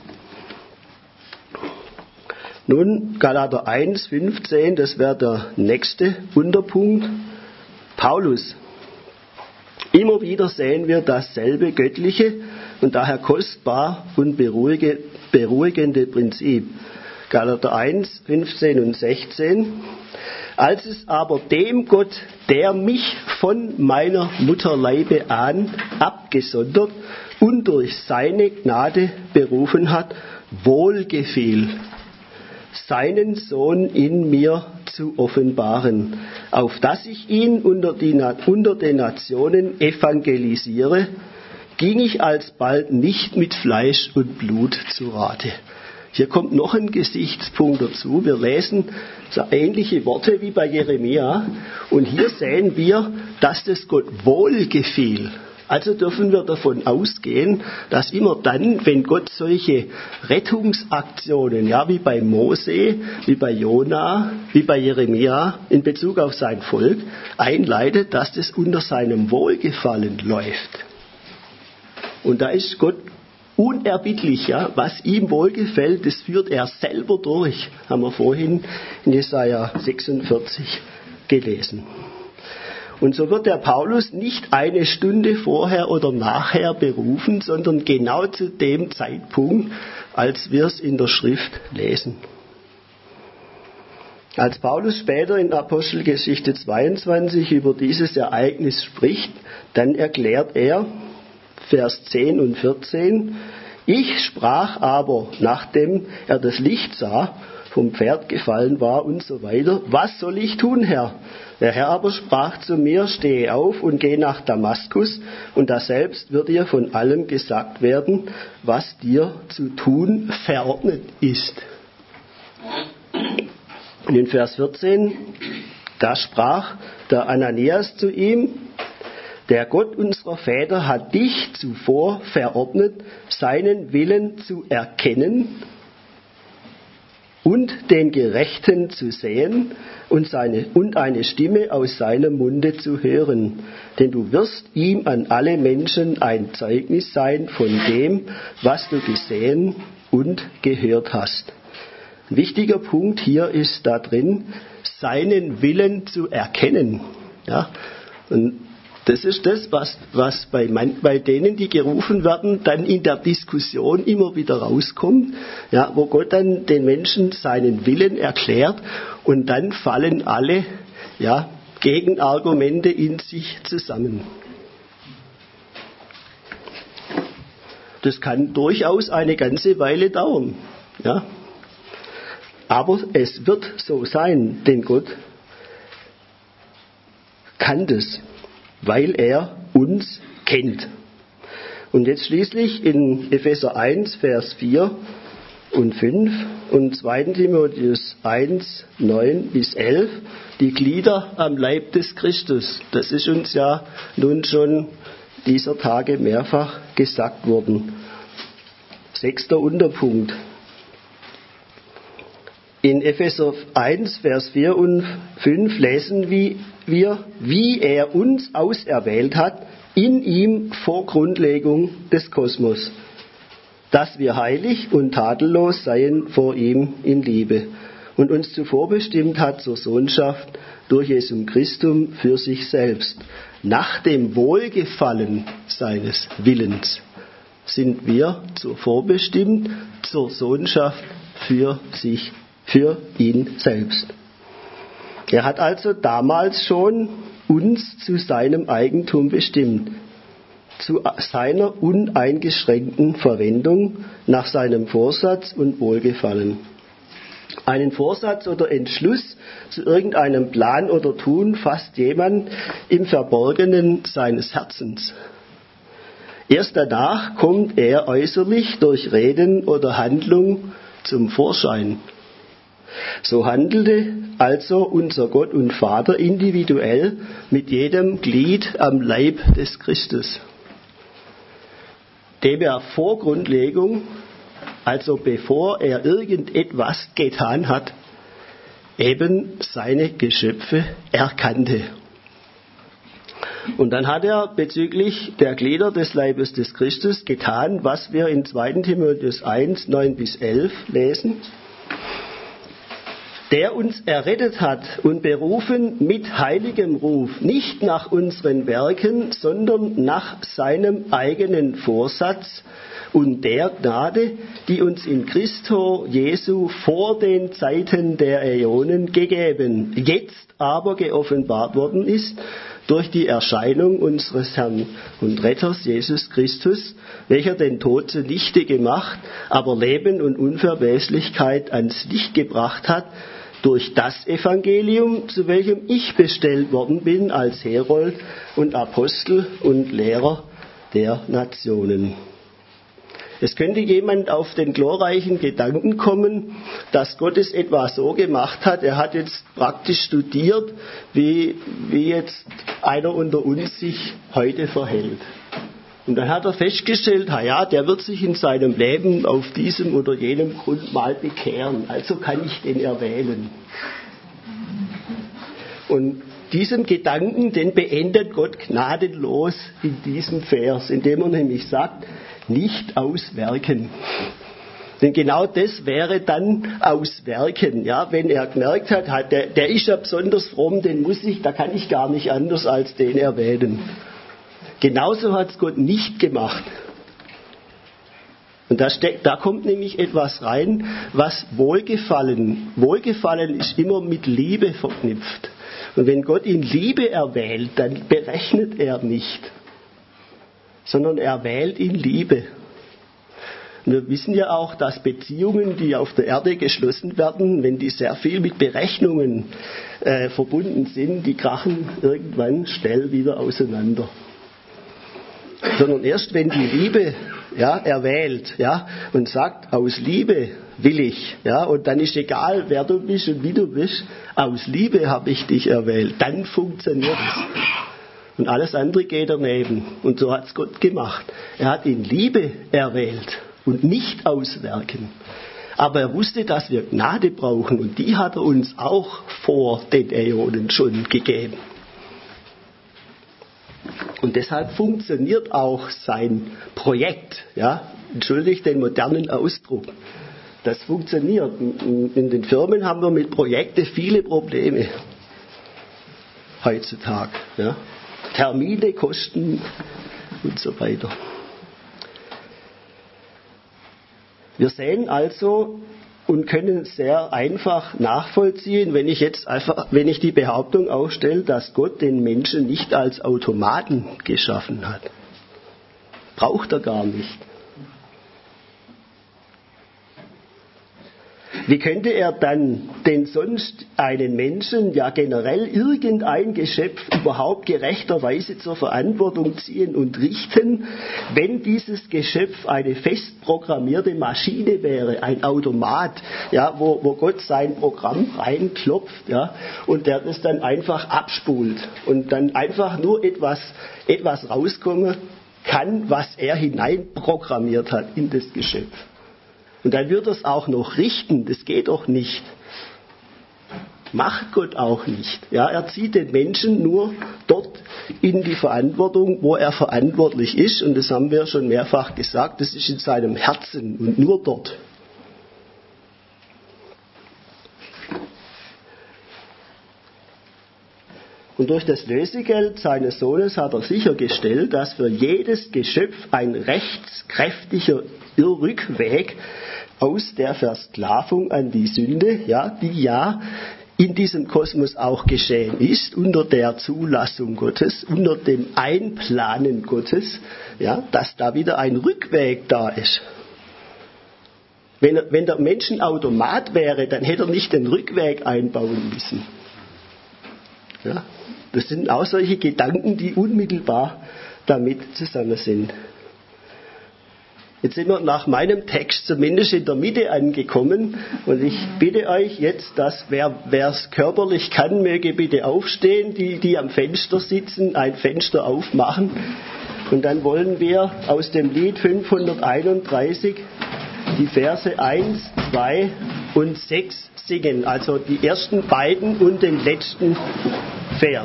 Nun, Galater 1,15, das wäre der nächste Unterpunkt. Paulus. Immer wieder sehen wir dasselbe göttliche und daher kostbar und beruhigende Prinzip. Galater 1, 15 und 16. Als es aber dem Gott, der mich von meiner Mutterleibe an abgesondert und durch seine Gnade berufen hat, wohlgefiel, seinen Sohn in mir zu offenbaren, auf dass ich ihn unter den Nationen evangelisiere, ging ich alsbald nicht mit Fleisch und Blut zu Rate. Hier kommt noch ein Gesichtspunkt dazu. Wir lesen so ähnliche Worte wie bei Jeremia und hier sehen wir, dass das Gott wohlgefiel. Also dürfen wir davon ausgehen, dass immer dann, wenn Gott solche Rettungsaktionen, ja, wie bei Mose, wie bei Jona, wie bei Jeremia in Bezug auf sein Volk einleitet, dass das unter seinem Wohlgefallen läuft. Und da ist Gott unerbittlich, ja, was ihm wohlgefällt, das führt er selber durch, haben wir vorhin in Jesaja 46 gelesen. Und so wird der Paulus nicht eine Stunde vorher oder nachher berufen, sondern genau zu dem Zeitpunkt, als wir es in der Schrift lesen. Als Paulus später in Apostelgeschichte 22 über dieses Ereignis spricht, dann erklärt er, Vers 10 und 14, ich sprach aber, nachdem er das Licht sah, vom Pferd gefallen war und so weiter, was soll ich tun, Herr? Der Herr aber sprach zu mir, stehe auf und geh nach Damaskus, und daselbst wird dir von allem gesagt werden, was dir zu tun verordnet ist. Und in Vers 14, da sprach der Ananias zu ihm, der Gott unserer Väter hat dich zuvor verordnet, seinen Willen zu erkennen und den Gerechten zu sehen und eine Stimme aus seinem Munde zu hören. Denn du wirst ihm an alle Menschen ein Zeugnis sein von dem, was du gesehen und gehört hast. Ein wichtiger Punkt hier ist da drin, seinen Willen zu erkennen. Ja? Und das ist das, was bei denen, die gerufen werden, dann in der Diskussion immer wieder rauskommt, ja, wo Gott dann den Menschen seinen Willen erklärt und dann fallen alle Gegenargumente in sich zusammen. Das kann durchaus eine ganze Weile dauern. Ja. Aber es wird so sein, denn Gott kann das, weil er uns kennt. Und jetzt schließlich in Epheser 1, Vers 4 und 5 und 2. Timotheus 1, 9 bis 11, die Glieder am Leib des Christus. Das ist uns ja nun schon dieser Tage mehrfach gesagt worden. 6. Unterpunkt. In Epheser 1, Vers 4 und 5 lesen wir, wie er uns auserwählt hat, in ihm vor Grundlegung des Kosmos, dass wir heilig und tadellos seien vor ihm in Liebe und uns zuvor bestimmt hat zur Sohnschaft durch Jesum Christum für sich selbst. Nach dem Wohlgefallen seines Willens sind wir zuvor bestimmt zur Sohnschaft für ihn selbst. Er hat also damals schon uns zu seinem Eigentum bestimmt, zu seiner uneingeschränkten Verwendung nach seinem Vorsatz und Wohlgefallen. Einen Vorsatz oder Entschluss zu irgendeinem Plan oder Tun fasst jemand im Verborgenen seines Herzens. Erst danach kommt er äußerlich durch Reden oder Handlung zum Vorschein. So handelte also unser Gott und Vater individuell mit jedem Glied am Leib des Christus, dem er vor Grundlegung, also bevor er irgendetwas getan hat, eben seine Geschöpfe erkannte. Und dann hat er bezüglich der Glieder des Leibes des Christus getan, was wir in 2. Timotheus 1, 9 bis 11 lesen. Der uns errettet hat und berufen mit heiligem Ruf, nicht nach unseren Werken, sondern nach seinem eigenen Vorsatz und der Gnade, die uns in Christo Jesu vor den Zeiten der Äonen gegeben, jetzt aber geoffenbart worden ist durch die Erscheinung unseres Herrn und Retters Jesus Christus, welcher den Tod zunichte gemacht, aber Leben und Unverweslichkeit ans Licht gebracht hat, durch das Evangelium, zu welchem ich bestellt worden bin als Herold und Apostel und Lehrer der Nationen. Es könnte jemand auf den glorreichen Gedanken kommen, dass Gott es etwa so gemacht hat, er hat jetzt praktisch studiert, wie jetzt einer unter uns sich heute verhält. Und dann hat er festgestellt, der wird sich in seinem Leben auf diesem oder jenem Grund mal bekehren, also kann ich den erwählen. Und diesen Gedanken, den beendet Gott gnadenlos in diesem Vers, indem er nämlich sagt, nicht aus Werken. Denn genau das wäre dann aus Werken, wenn er gemerkt hat, der ist ja besonders fromm, da kann ich gar nicht anders als den erwählen. Genauso hat es Gott nicht gemacht. Und da kommt nämlich etwas rein, was Wohlgefallen ist immer mit Liebe verknüpft. Und wenn Gott in Liebe erwählt, dann berechnet er nicht, sondern er wählt in Liebe. Und wir wissen ja auch, dass Beziehungen, die auf der Erde geschlossen werden, wenn die sehr viel mit Berechnungen verbunden sind, die krachen irgendwann schnell wieder auseinander. Sondern erst wenn die Liebe erwählt und sagt, aus Liebe will ich, und dann ist egal, wer du bist und wie du bist, aus Liebe habe ich dich erwählt, dann funktioniert es. Und alles andere geht daneben. Und so hat es Gott gemacht. Er hat in Liebe erwählt und nicht aus Werken. Aber er wusste, dass wir Gnade brauchen und die hat er uns auch vor den Äonen schon gegeben. Und deshalb funktioniert auch sein Projekt. Ja? Entschuldigt den modernen Ausdruck. Das funktioniert. In den Firmen haben wir mit Projekten viele Probleme heutzutage. Ja? Termine, Kosten und so weiter. Wir sehen also und können sehr einfach nachvollziehen, wenn ich die Behauptung aufstelle, dass Gott den Menschen nicht als Automaten geschaffen hat. Braucht er gar nicht. Wie könnte er dann denn sonst einen Menschen, ja generell irgendein Geschöpf überhaupt gerechterweise zur Verantwortung ziehen und richten, wenn dieses Geschöpf eine fest programmierte Maschine wäre, ein Automat, ja, wo Gott sein Programm reinklopft, ja, und der das dann einfach abspult und dann einfach nur etwas rauskommen kann, was er hineinprogrammiert hat in das Geschöpf. Und dann wird er es auch noch richten, das geht doch nicht. Macht Gott auch nicht. Ja, er zieht den Menschen nur dort in die Verantwortung, wo er verantwortlich ist. Und das haben wir schon mehrfach gesagt, das ist in seinem Herzen und nur dort. Und durch das Lösegeld seines Sohnes hat er sichergestellt, dass für jedes Geschöpf ein rechtskräftiger Irrrückweg aus der Versklavung an die Sünde, ja, die ja in diesem Kosmos auch geschehen ist, unter der Zulassung Gottes, unter dem Einplanen Gottes, ja, dass da wieder ein Rückweg da ist. Wenn der Mensch ein Automat wäre, dann hätte er nicht den Rückweg einbauen müssen. Ja, das sind auch solche Gedanken, die unmittelbar damit zusammen sind. Jetzt sind wir nach meinem Text zumindest in der Mitte angekommen und ich bitte euch jetzt, dass wer es körperlich kann, möge bitte aufstehen, die am Fenster sitzen, ein Fenster aufmachen und dann wollen wir aus dem Lied 531 die Verse 1, 2 und 6 singen, also die ersten beiden und den letzten Vers.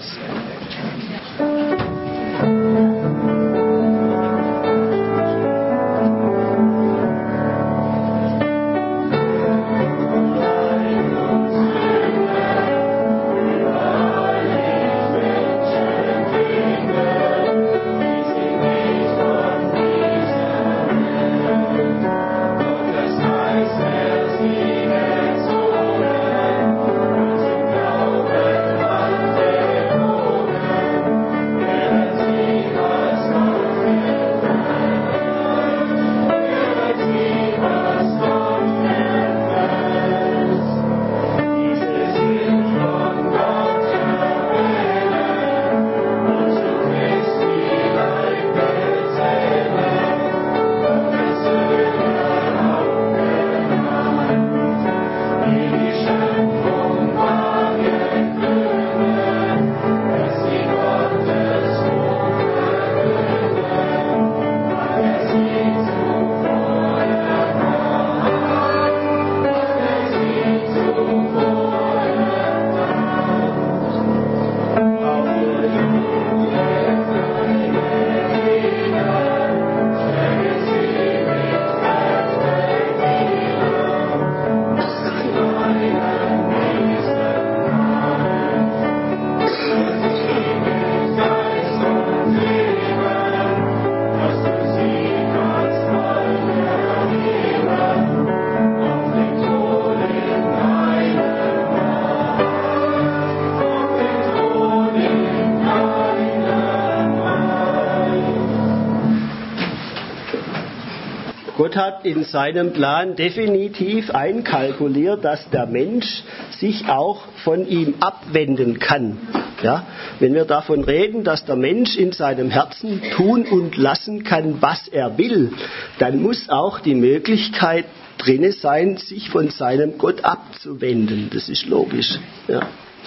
Gott hat in seinem Plan definitiv einkalkuliert, dass der Mensch sich auch von ihm abwenden kann. Ja? Wenn wir davon reden, dass der Mensch in seinem Herzen tun und lassen kann, was er will, dann muss auch die Möglichkeit drin sein, sich von seinem Gott abzuwenden. Das ist logisch. Ja?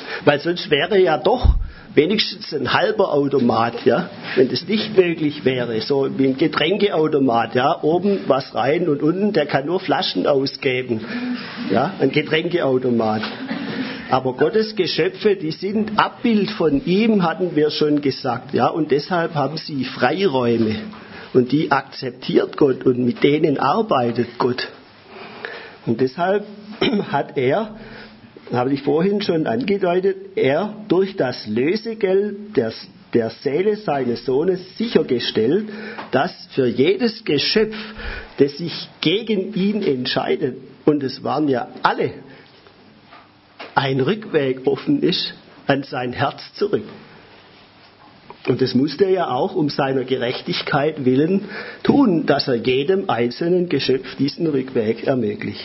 Weil sonst wäre ja doch wenigstens ein halber Automat, ja, wenn das nicht möglich wäre, so wie ein Getränkeautomat, ja, oben was rein und unten, der kann nur Flaschen ausgeben, ja, ein Getränkeautomat. Aber Gottes Geschöpfe, die sind Abbild von ihm, hatten wir schon gesagt, ja, und deshalb haben sie Freiräume und die akzeptiert Gott und mit denen arbeitet Gott. Und deshalb hat er, habe ich vorhin schon angedeutet, er durch das Lösegeld der Seele seines Sohnes sichergestellt, dass für jedes Geschöpf, das sich gegen ihn entscheidet, und es waren ja alle, ein Rückweg offen ist an sein Herz zurück. Und das musste er ja auch um seiner Gerechtigkeit willen tun, dass er jedem einzelnen Geschöpf diesen Rückweg ermöglicht.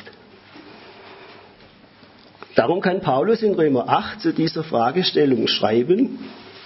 Darum kann Paulus in Römer 8 zu dieser Fragestellung schreiben,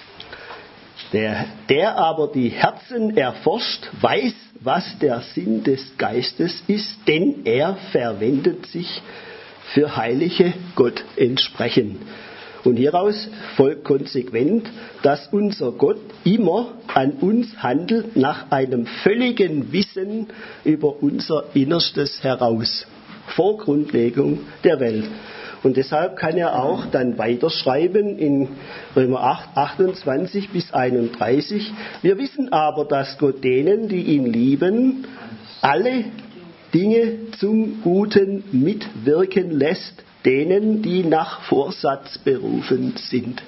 der aber die Herzen erforscht, weiß, was der Sinn des Geistes ist, denn er verwendet sich für Heilige Gott entsprechen. Und hieraus folgt konsequent, dass unser Gott immer an uns handelt nach einem völligen Wissen über unser Innerstes heraus, vor Grundlegung der Welt. Und deshalb kann er auch dann weiterschreiben in Römer 8, 28 bis 31. Wir wissen aber, dass Gott denen, die ihn lieben, alle Dinge zum Guten mitwirken lässt, denen, die nach Vorsatz berufen sind.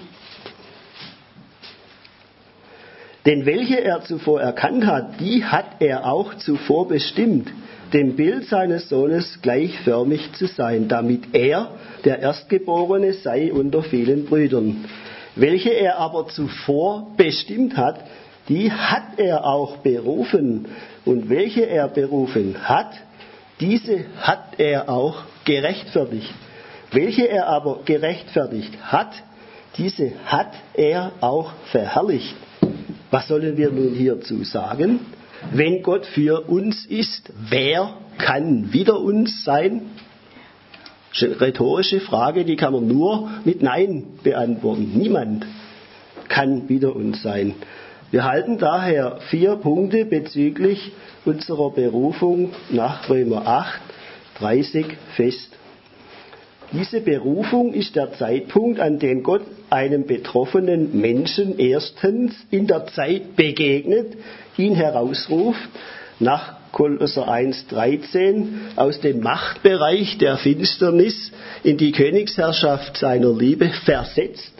Denn welche er zuvor erkannt hat, die hat er auch zuvor bestimmt, dem Bild seines Sohnes gleichförmig zu sein, damit er der Erstgeborene sei unter vielen Brüdern. Welche er aber zuvor bestimmt hat, die hat er auch berufen. Und welche er berufen hat, diese hat er auch gerechtfertigt. Welche er aber gerechtfertigt hat, diese hat er auch verherrlicht. Was sollen wir nun hierzu sagen? Wenn Gott für uns ist, wer kann wider uns sein? Das ist eine rhetorische Frage, die kann man nur mit Nein beantworten. Niemand kann wider uns sein. Wir halten daher 4 Punkte bezüglich unserer Berufung nach Römer 8, 30 fest. Diese Berufung ist der Zeitpunkt, an dem Gott einem betroffenen Menschen erstens in der Zeit begegnet, ihn herausruft, nach Kolosser 1,13 aus dem Machtbereich der Finsternis in die Königsherrschaft seiner Liebe versetzt.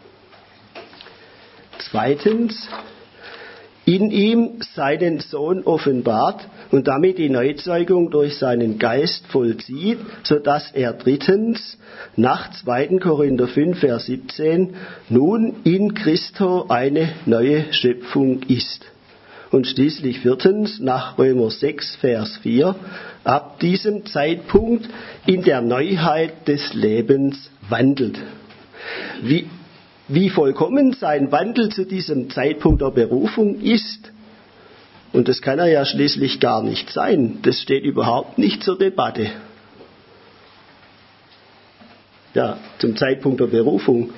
Zweitens, in ihm seinen Sohn offenbart und damit die Neuzeugung durch seinen Geist vollzieht, sodass er drittens nach 2. Korinther 5, Vers 17 nun in Christo eine neue Schöpfung ist. Und schließlich viertens nach Römer 6, Vers 4 ab diesem Zeitpunkt in der Neuheit des Lebens wandelt. Wie vollkommen sein Wandel zu diesem Zeitpunkt der Berufung ist, und das kann er ja schließlich gar nicht sein, das steht überhaupt nicht zur Debatte. Ja, zum Zeitpunkt der Berufung.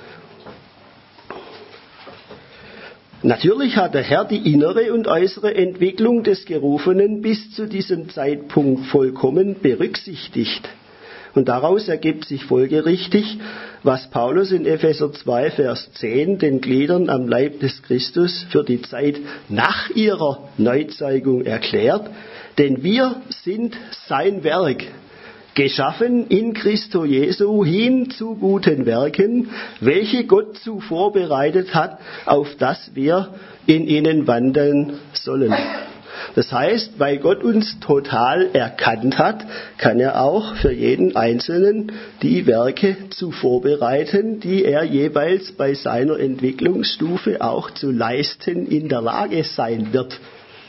Natürlich hat der Herr die innere und äußere Entwicklung des Gerufenen bis zu diesem Zeitpunkt vollkommen berücksichtigt. Und daraus ergibt sich folgerichtig, was Paulus in Epheser 2, Vers 10 den Gliedern am Leib des Christus für die Zeit nach ihrer Neuzeugung erklärt. Denn wir sind sein Werk, geschaffen in Christo Jesu hin zu guten Werken, welche Gott zuvor bereitet hat, auf dass wir in ihnen wandeln sollen. Das heißt, weil Gott uns total erkannt hat, kann er auch für jeden Einzelnen die Werke zuvor bereiten, die er jeweils bei seiner Entwicklungsstufe auch zu leisten in der Lage sein wird.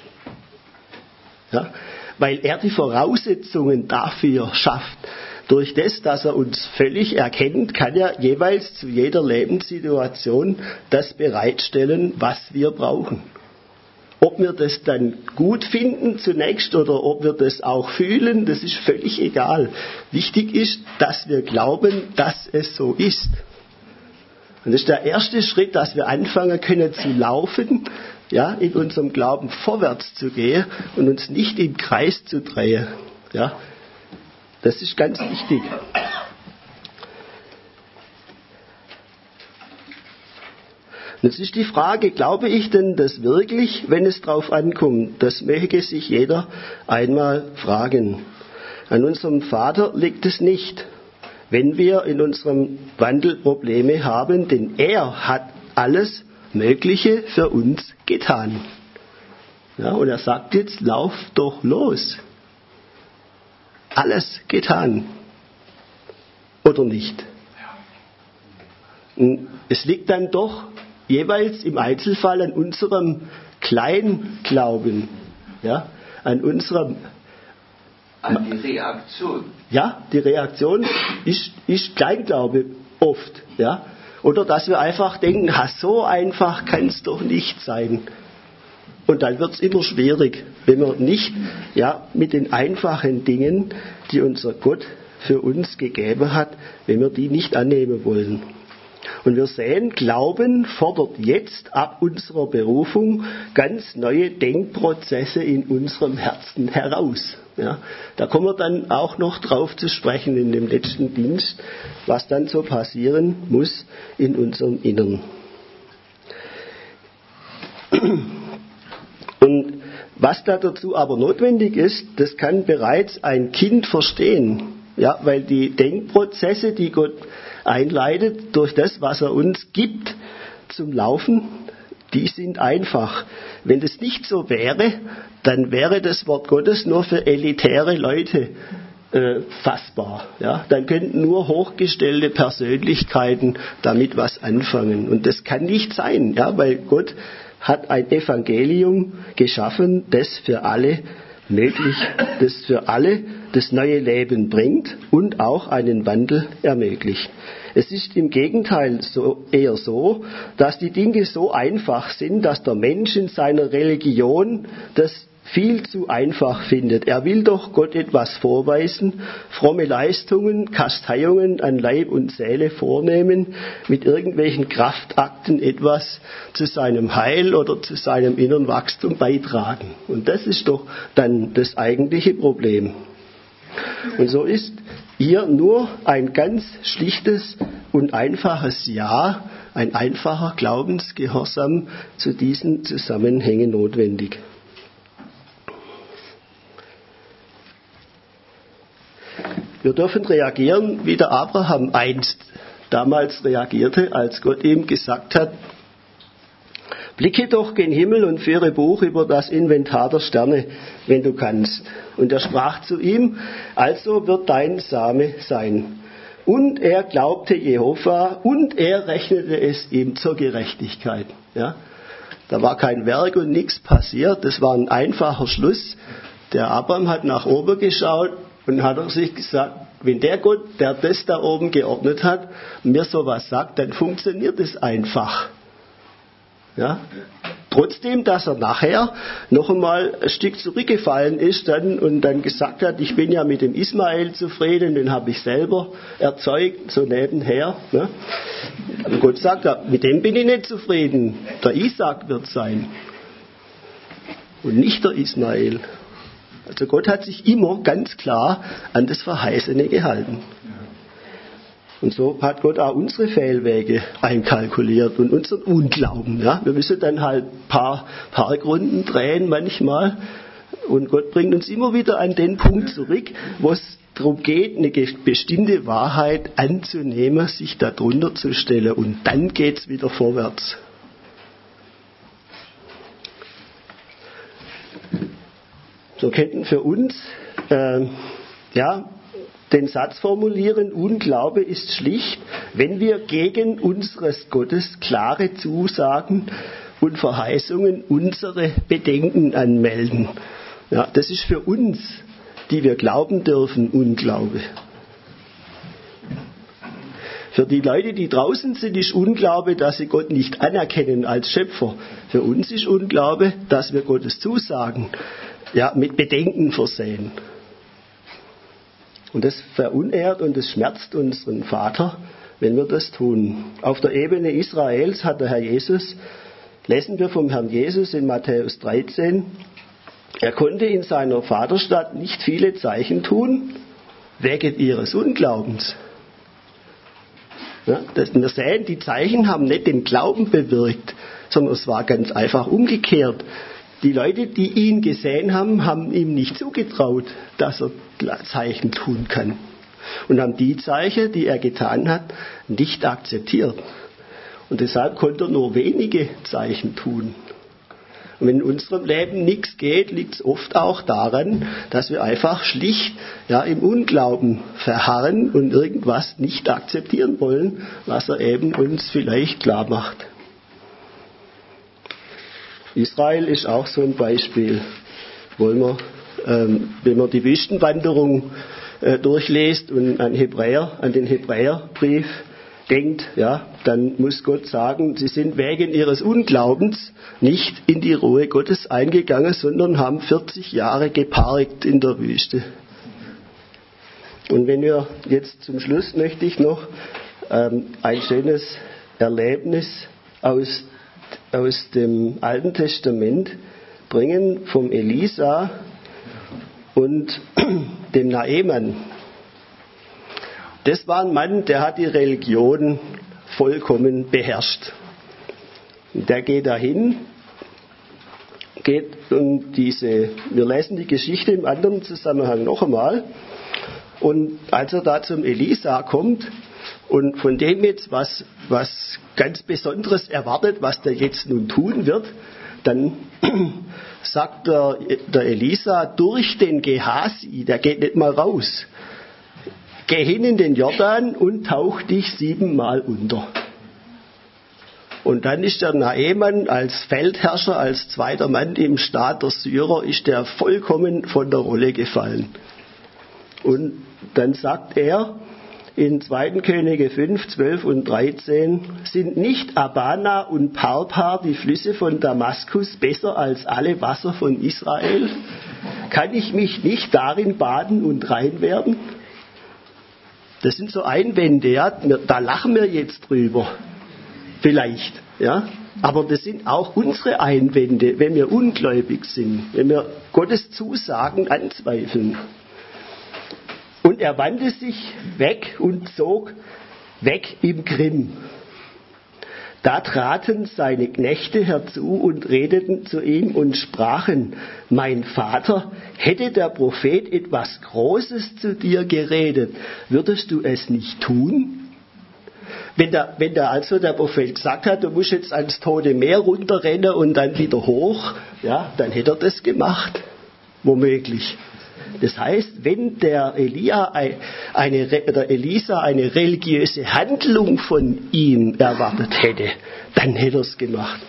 Ja? Weil er die Voraussetzungen dafür schafft. Durch das, dass er uns völlig erkennt, kann er jeweils zu jeder Lebenssituation das bereitstellen, was wir brauchen. Ob wir das dann gut finden zunächst oder ob wir das auch fühlen, das ist völlig egal. Wichtig ist, dass wir glauben, dass es so ist. Und das ist der erste Schritt, dass wir anfangen können zu laufen, ja, in unserem Glauben vorwärts zu gehen und uns nicht im Kreis zu drehen. Ja, das ist ganz wichtig. Jetzt ist die Frage, glaube ich denn das wirklich, wenn es drauf ankommt? Das möge sich jeder einmal fragen. An unserem Vater liegt es nicht, wenn wir in unserem Wandel Probleme haben, denn er hat alles Mögliche für uns getan. Ja, und er sagt jetzt, lauf doch los. Alles getan. Oder nicht? Und es liegt dann doch jeweils im Einzelfall an unserem Kleinglauben, ja, an unserem... An die Reaktion. Ja, die Reaktion ist Kleinglaube oft, ja. Oder dass wir einfach denken, so einfach kann es doch nicht sein. Und dann wird es immer schwierig, wenn wir nicht mit den einfachen Dingen, die unser Gott für uns gegeben hat, wenn wir die nicht annehmen wollen. Und wir sehen, Glauben fordert jetzt ab unserer Berufung ganz neue Denkprozesse in unserem Herzen heraus. Ja, da kommen wir dann auch noch drauf zu sprechen in dem letzten Dienst, was dann so passieren muss in unserem Innern. Und was da dazu aber notwendig ist, das kann bereits ein Kind verstehen. Ja, weil die Denkprozesse, die Gott einleitet durch das, was er uns gibt zum Laufen, die sind einfach. Wenn das nicht so wäre, dann wäre das Wort Gottes nur für elitäre Leute fassbar. Ja? Dann könnten nur hochgestellte Persönlichkeiten damit was anfangen. Und das kann nicht sein, ja? Weil Gott hat ein Evangelium geschaffen, das für alle möglich, das für alle das neue Leben bringt und auch einen Wandel ermöglicht. Es ist im Gegenteil eher so, dass die Dinge so einfach sind, dass der Mensch in seiner Religion das viel zu einfach findet. Er will doch Gott etwas vorweisen, fromme Leistungen, Kasteiungen an Leib und Seele vornehmen, mit irgendwelchen Kraftakten etwas zu seinem Heil oder zu seinem inneren Wachstum beitragen. Und das ist doch dann das eigentliche Problem. Und so ist hier nur ein ganz schlichtes und einfaches Ja, ein einfacher Glaubensgehorsam zu diesen Zusammenhängen notwendig. Wir dürfen reagieren, wie der Abraham einst damals reagierte, als Gott ihm gesagt hat, blicke doch gen Himmel und führe Buch über das Inventar der Sterne, wenn du kannst. Und er sprach zu ihm, also wird dein Same sein. Und er glaubte Jehova und er rechnete es ihm zur Gerechtigkeit. Ja? Da war kein Werk und nichts passiert, das war ein einfacher Schluss. Der Abraham hat nach oben geschaut und hat er sich gesagt, wenn der Gott, der das da oben geordnet hat, mir sowas sagt, dann funktioniert es einfach. Ja? Trotzdem, dass er nachher noch einmal ein Stück zurückgefallen ist und dann gesagt hat, ich bin ja mit dem Ismael zufrieden, den habe ich selber erzeugt, so nebenher. Ne? Und Gott sagt, mit dem bin ich nicht zufrieden, der Isaac wird sein und nicht der Ismael. Also Gott hat sich immer ganz klar an das Verheißene gehalten. Und so hat Gott auch unsere Fehlwege einkalkuliert und unseren Unglauben. Ja? Wir müssen dann halt ein paar Parkrunden drehen manchmal. Und Gott bringt uns immer wieder an den Punkt zurück, wo es darum geht, eine bestimmte Wahrheit anzunehmen, sich darunter zu stellen. Und dann geht es wieder vorwärts. So könnten für uns den Satz formulieren, Unglaube ist schlicht, wenn wir gegen unseres Gottes klare Zusagen und Verheißungen unsere Bedenken anmelden. Ja, das ist für uns, die wir glauben dürfen, Unglaube. Für die Leute, die draußen sind, ist Unglaube, dass sie Gott nicht anerkennen als Schöpfer. Für uns ist Unglaube, dass wir Gottes Zusagen mit Bedenken versehen. Und das verunehrt und das schmerzt unseren Vater, wenn wir das tun. Auf der Ebene Israels hat der Herr Jesus, lesen wir vom Herrn Jesus in Matthäus 13, er konnte in seiner Vaterstadt nicht viele Zeichen tun, wegen ihres Unglaubens. Ja, wir sehen, die Zeichen haben nicht den Glauben bewirkt, sondern es war ganz einfach umgekehrt. Die Leute, die ihn gesehen haben, haben ihm nicht zugetraut, dass er Zeichen tun kann. Und haben die Zeichen, die er getan hat, nicht akzeptiert. Und deshalb konnte er nur wenige Zeichen tun. Und wenn in unserem Leben nichts geht, liegt es oft auch daran, dass wir einfach schlicht im Unglauben verharren und irgendwas nicht akzeptieren wollen, was er eben uns vielleicht klar macht. Israel ist auch so ein Beispiel. Wenn man die Wüstenwanderung durchliest und an den Hebräerbrief denkt, dann muss Gott sagen, sie sind wegen ihres Unglaubens nicht in die Ruhe Gottes eingegangen, sondern haben 40 Jahre geparkt in der Wüste. Und wenn wir jetzt zum Schluss möchte ich noch ein schönes Erlebnis aus dem Alten Testament bringen vom Elisa und dem Naaman. Das war ein Mann, der hat die Religion vollkommen beherrscht. Der geht dahin, wir lesen die Geschichte im anderen Zusammenhang noch einmal. Und als er da zum Elisa kommt und von dem jetzt was ganz Besonderes erwartet, was der jetzt nun tun wird, dann sagt der Elisa durch den Gehasi, der geht nicht mal raus, geh hin in den Jordan und tauch dich 7-mal unter. Und dann ist der Naaman als Feldherrscher, als zweiter Mann im Staat der Syrer, ist der vollkommen von der Rolle gefallen. Und dann sagt er in 2. Könige 5, 12 und 13, sind nicht Abana und Parpar, die Flüsse von Damaskus, besser als alle Wasser von Israel? Kann ich mich nicht darin baden und rein werden? Das sind so Einwände, da lachen wir jetzt drüber. Vielleicht, aber das sind auch unsere Einwände, wenn wir ungläubig sind, wenn wir Gottes Zusagen anzweifeln. Und er wandte sich weg und zog weg im Grimm. Da traten seine Knechte herzu und redeten zu ihm und sprachen, mein Vater, hätte der Prophet etwas Großes zu dir geredet, würdest du es nicht tun? Wenn der Prophet gesagt hat, du musst jetzt ans Tote Meer runterrennen und dann wieder hoch, dann hätte er das gemacht, womöglich. Das heißt, wenn der Elisa eine religiöse Handlung von ihm erwartet hätte, dann hätte er es gemacht.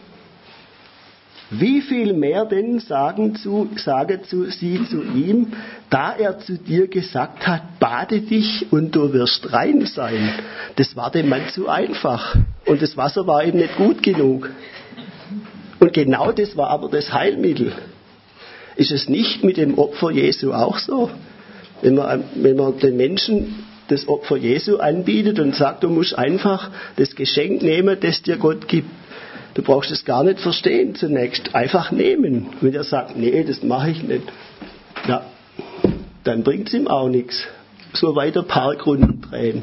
Wie viel mehr denn sagen sie zu ihm, da er zu dir gesagt hat, bade dich und du wirst rein sein. Das war dem Mann zu einfach und das Wasser war ihm nicht gut genug. Und genau das war aber das Heilmittel. Ist es nicht mit dem Opfer Jesu auch so? Wenn man den Menschen das Opfer Jesu anbietet und sagt, du musst einfach das Geschenk nehmen, das dir Gott gibt. Du brauchst es gar nicht verstehen zunächst. Einfach nehmen. Wenn er sagt, nee, das mache ich nicht, dann bringt es ihm auch nichts. So weiter Parkrunden drehen.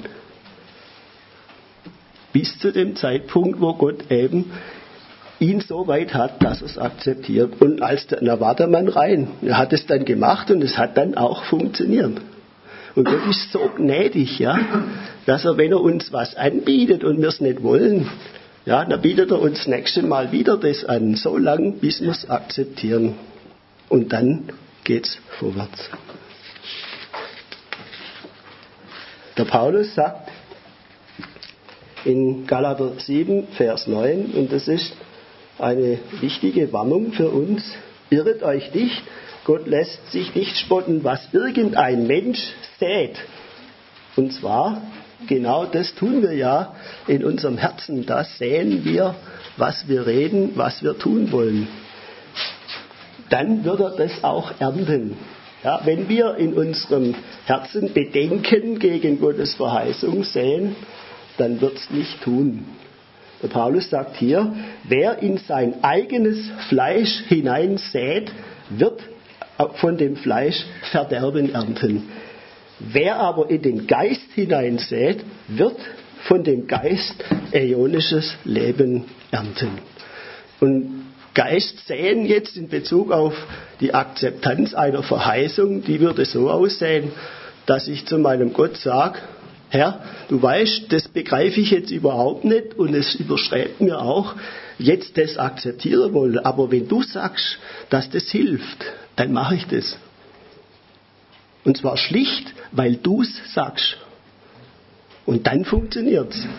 Bis zu dem Zeitpunkt, wo Gott eben ihn so weit hat, dass er es akzeptiert. Und da war der Mann rein. Er hat es dann gemacht und es hat dann auch funktioniert. Und Gott ist so gnädig, dass er, wenn er uns was anbietet und wir es nicht wollen, dann bietet er uns das nächste Mal wieder das an, so lange, bis wir es akzeptieren. Und dann geht's vorwärts. Der Paulus sagt in Galater 7, Vers 9, und das ist eine wichtige Warnung für uns, irret euch nicht, Gott lässt sich nicht spotten, was irgendein Mensch sät. Und zwar, genau das tun wir in unserem Herzen, da säen wir, was wir reden, was wir tun wollen. Dann wird er das auch ernten. Wenn wir in unserem Herzen Bedenken gegen Gottes Verheißung säen, dann wird es nicht tun. Der Paulus sagt hier, wer in sein eigenes Fleisch hineinsät, wird von dem Fleisch Verderben ernten. Wer aber in den Geist hineinsät, wird von dem Geist äonisches Leben ernten. Und Geist säen jetzt in Bezug auf die Akzeptanz einer Verheißung, die würde so aussehen, dass ich zu meinem Gott sage, Herr, du weißt, das begreife ich jetzt überhaupt nicht und es überschreibt mir auch, jetzt das akzeptieren wollen. Aber wenn du sagst, dass das hilft, dann mache ich das. Und zwar schlicht, weil du es sagst. Und dann funktioniert es.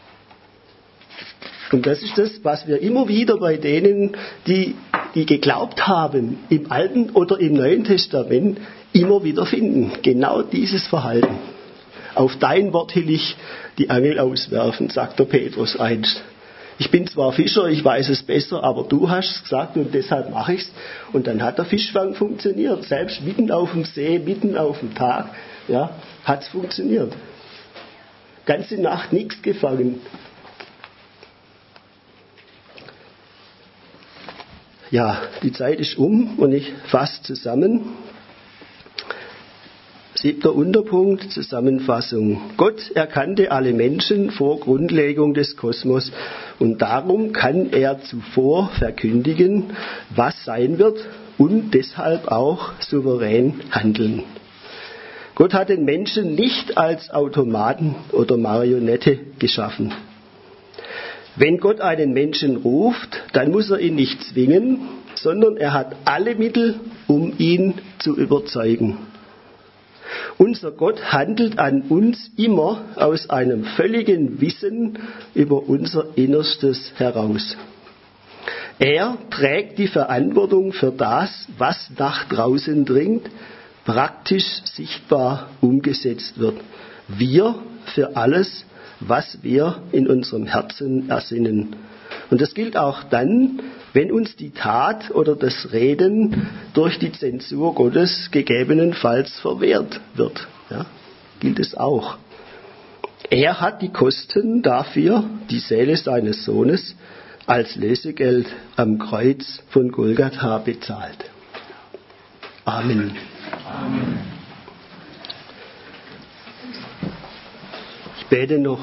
Und das ist das, was wir immer wieder bei denen, die geglaubt haben, im Alten oder im Neuen Testament, immer wieder finden. Genau dieses Verhalten. Auf dein Wort will ich die Angel auswerfen, sagt der Petrus einst. Ich bin zwar Fischer, ich weiß es besser, aber du hast es gesagt und deshalb mache ich es. Und dann hat der Fischfang funktioniert. Selbst mitten auf dem See, mitten auf dem Tag, ja, hat es funktioniert. Ganze Nacht nichts gefangen. Ja, die Zeit ist um und ich fasse zusammen. 7. Unterpunkt, Zusammenfassung. Gott erkannte alle Menschen vor Grundlegung des Kosmos und darum kann er zuvor verkündigen, was sein wird und deshalb auch souverän handeln. Gott hat den Menschen nicht als Automaten oder Marionette geschaffen. Wenn Gott einen Menschen ruft, dann muss er ihn nicht zwingen, sondern er hat alle Mittel, um ihn zu überzeugen. Unser Gott handelt an uns immer aus einem völligen Wissen über unser Innerstes heraus. Er trägt die Verantwortung für das, was nach draußen dringt, praktisch sichtbar umgesetzt wird. Wir für alles, was wir in unserem Herzen ersinnen. Und das gilt auch dann, wenn uns die Tat oder das Reden durch die Zensur Gottes gegebenenfalls verwehrt wird. Ja, gilt es auch. Er hat die Kosten dafür, die Seele seines Sohnes, als Lösegeld am Kreuz von Golgatha bezahlt. Amen. Amen. Ich bete noch.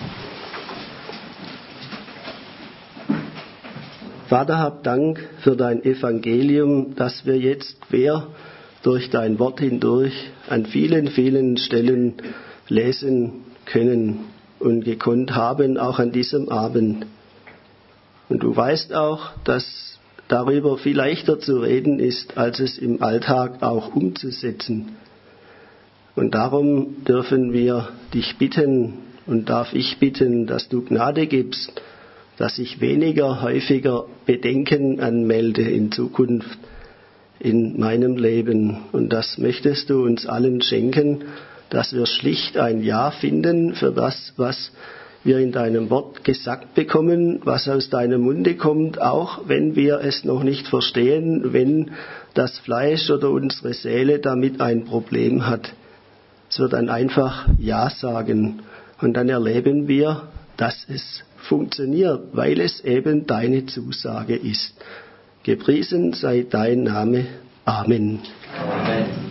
Vater, hab Dank für dein Evangelium, dass wir jetzt quer durch dein Wort hindurch an vielen, vielen Stellen lesen können und gekonnt haben, auch an diesem Abend. Und du weißt auch, dass darüber viel leichter zu reden ist, als es im Alltag auch umzusetzen. Und darum dürfen wir dich bitten und darf ich bitten, dass du Gnade gibst, dass ich weniger, häufiger Bedenken anmelde in Zukunft in meinem Leben. Und das möchtest du uns allen schenken, dass wir schlicht ein Ja finden für das, was wir in deinem Wort gesagt bekommen, was aus deinem Munde kommt, auch wenn wir es noch nicht verstehen, wenn das Fleisch oder unsere Seele damit ein Problem hat. Es wird dann einfach Ja sagen und dann erleben wir, dass es funktioniert, weil es eben deine Zusage ist. Gepriesen sei dein Name. Amen. Amen.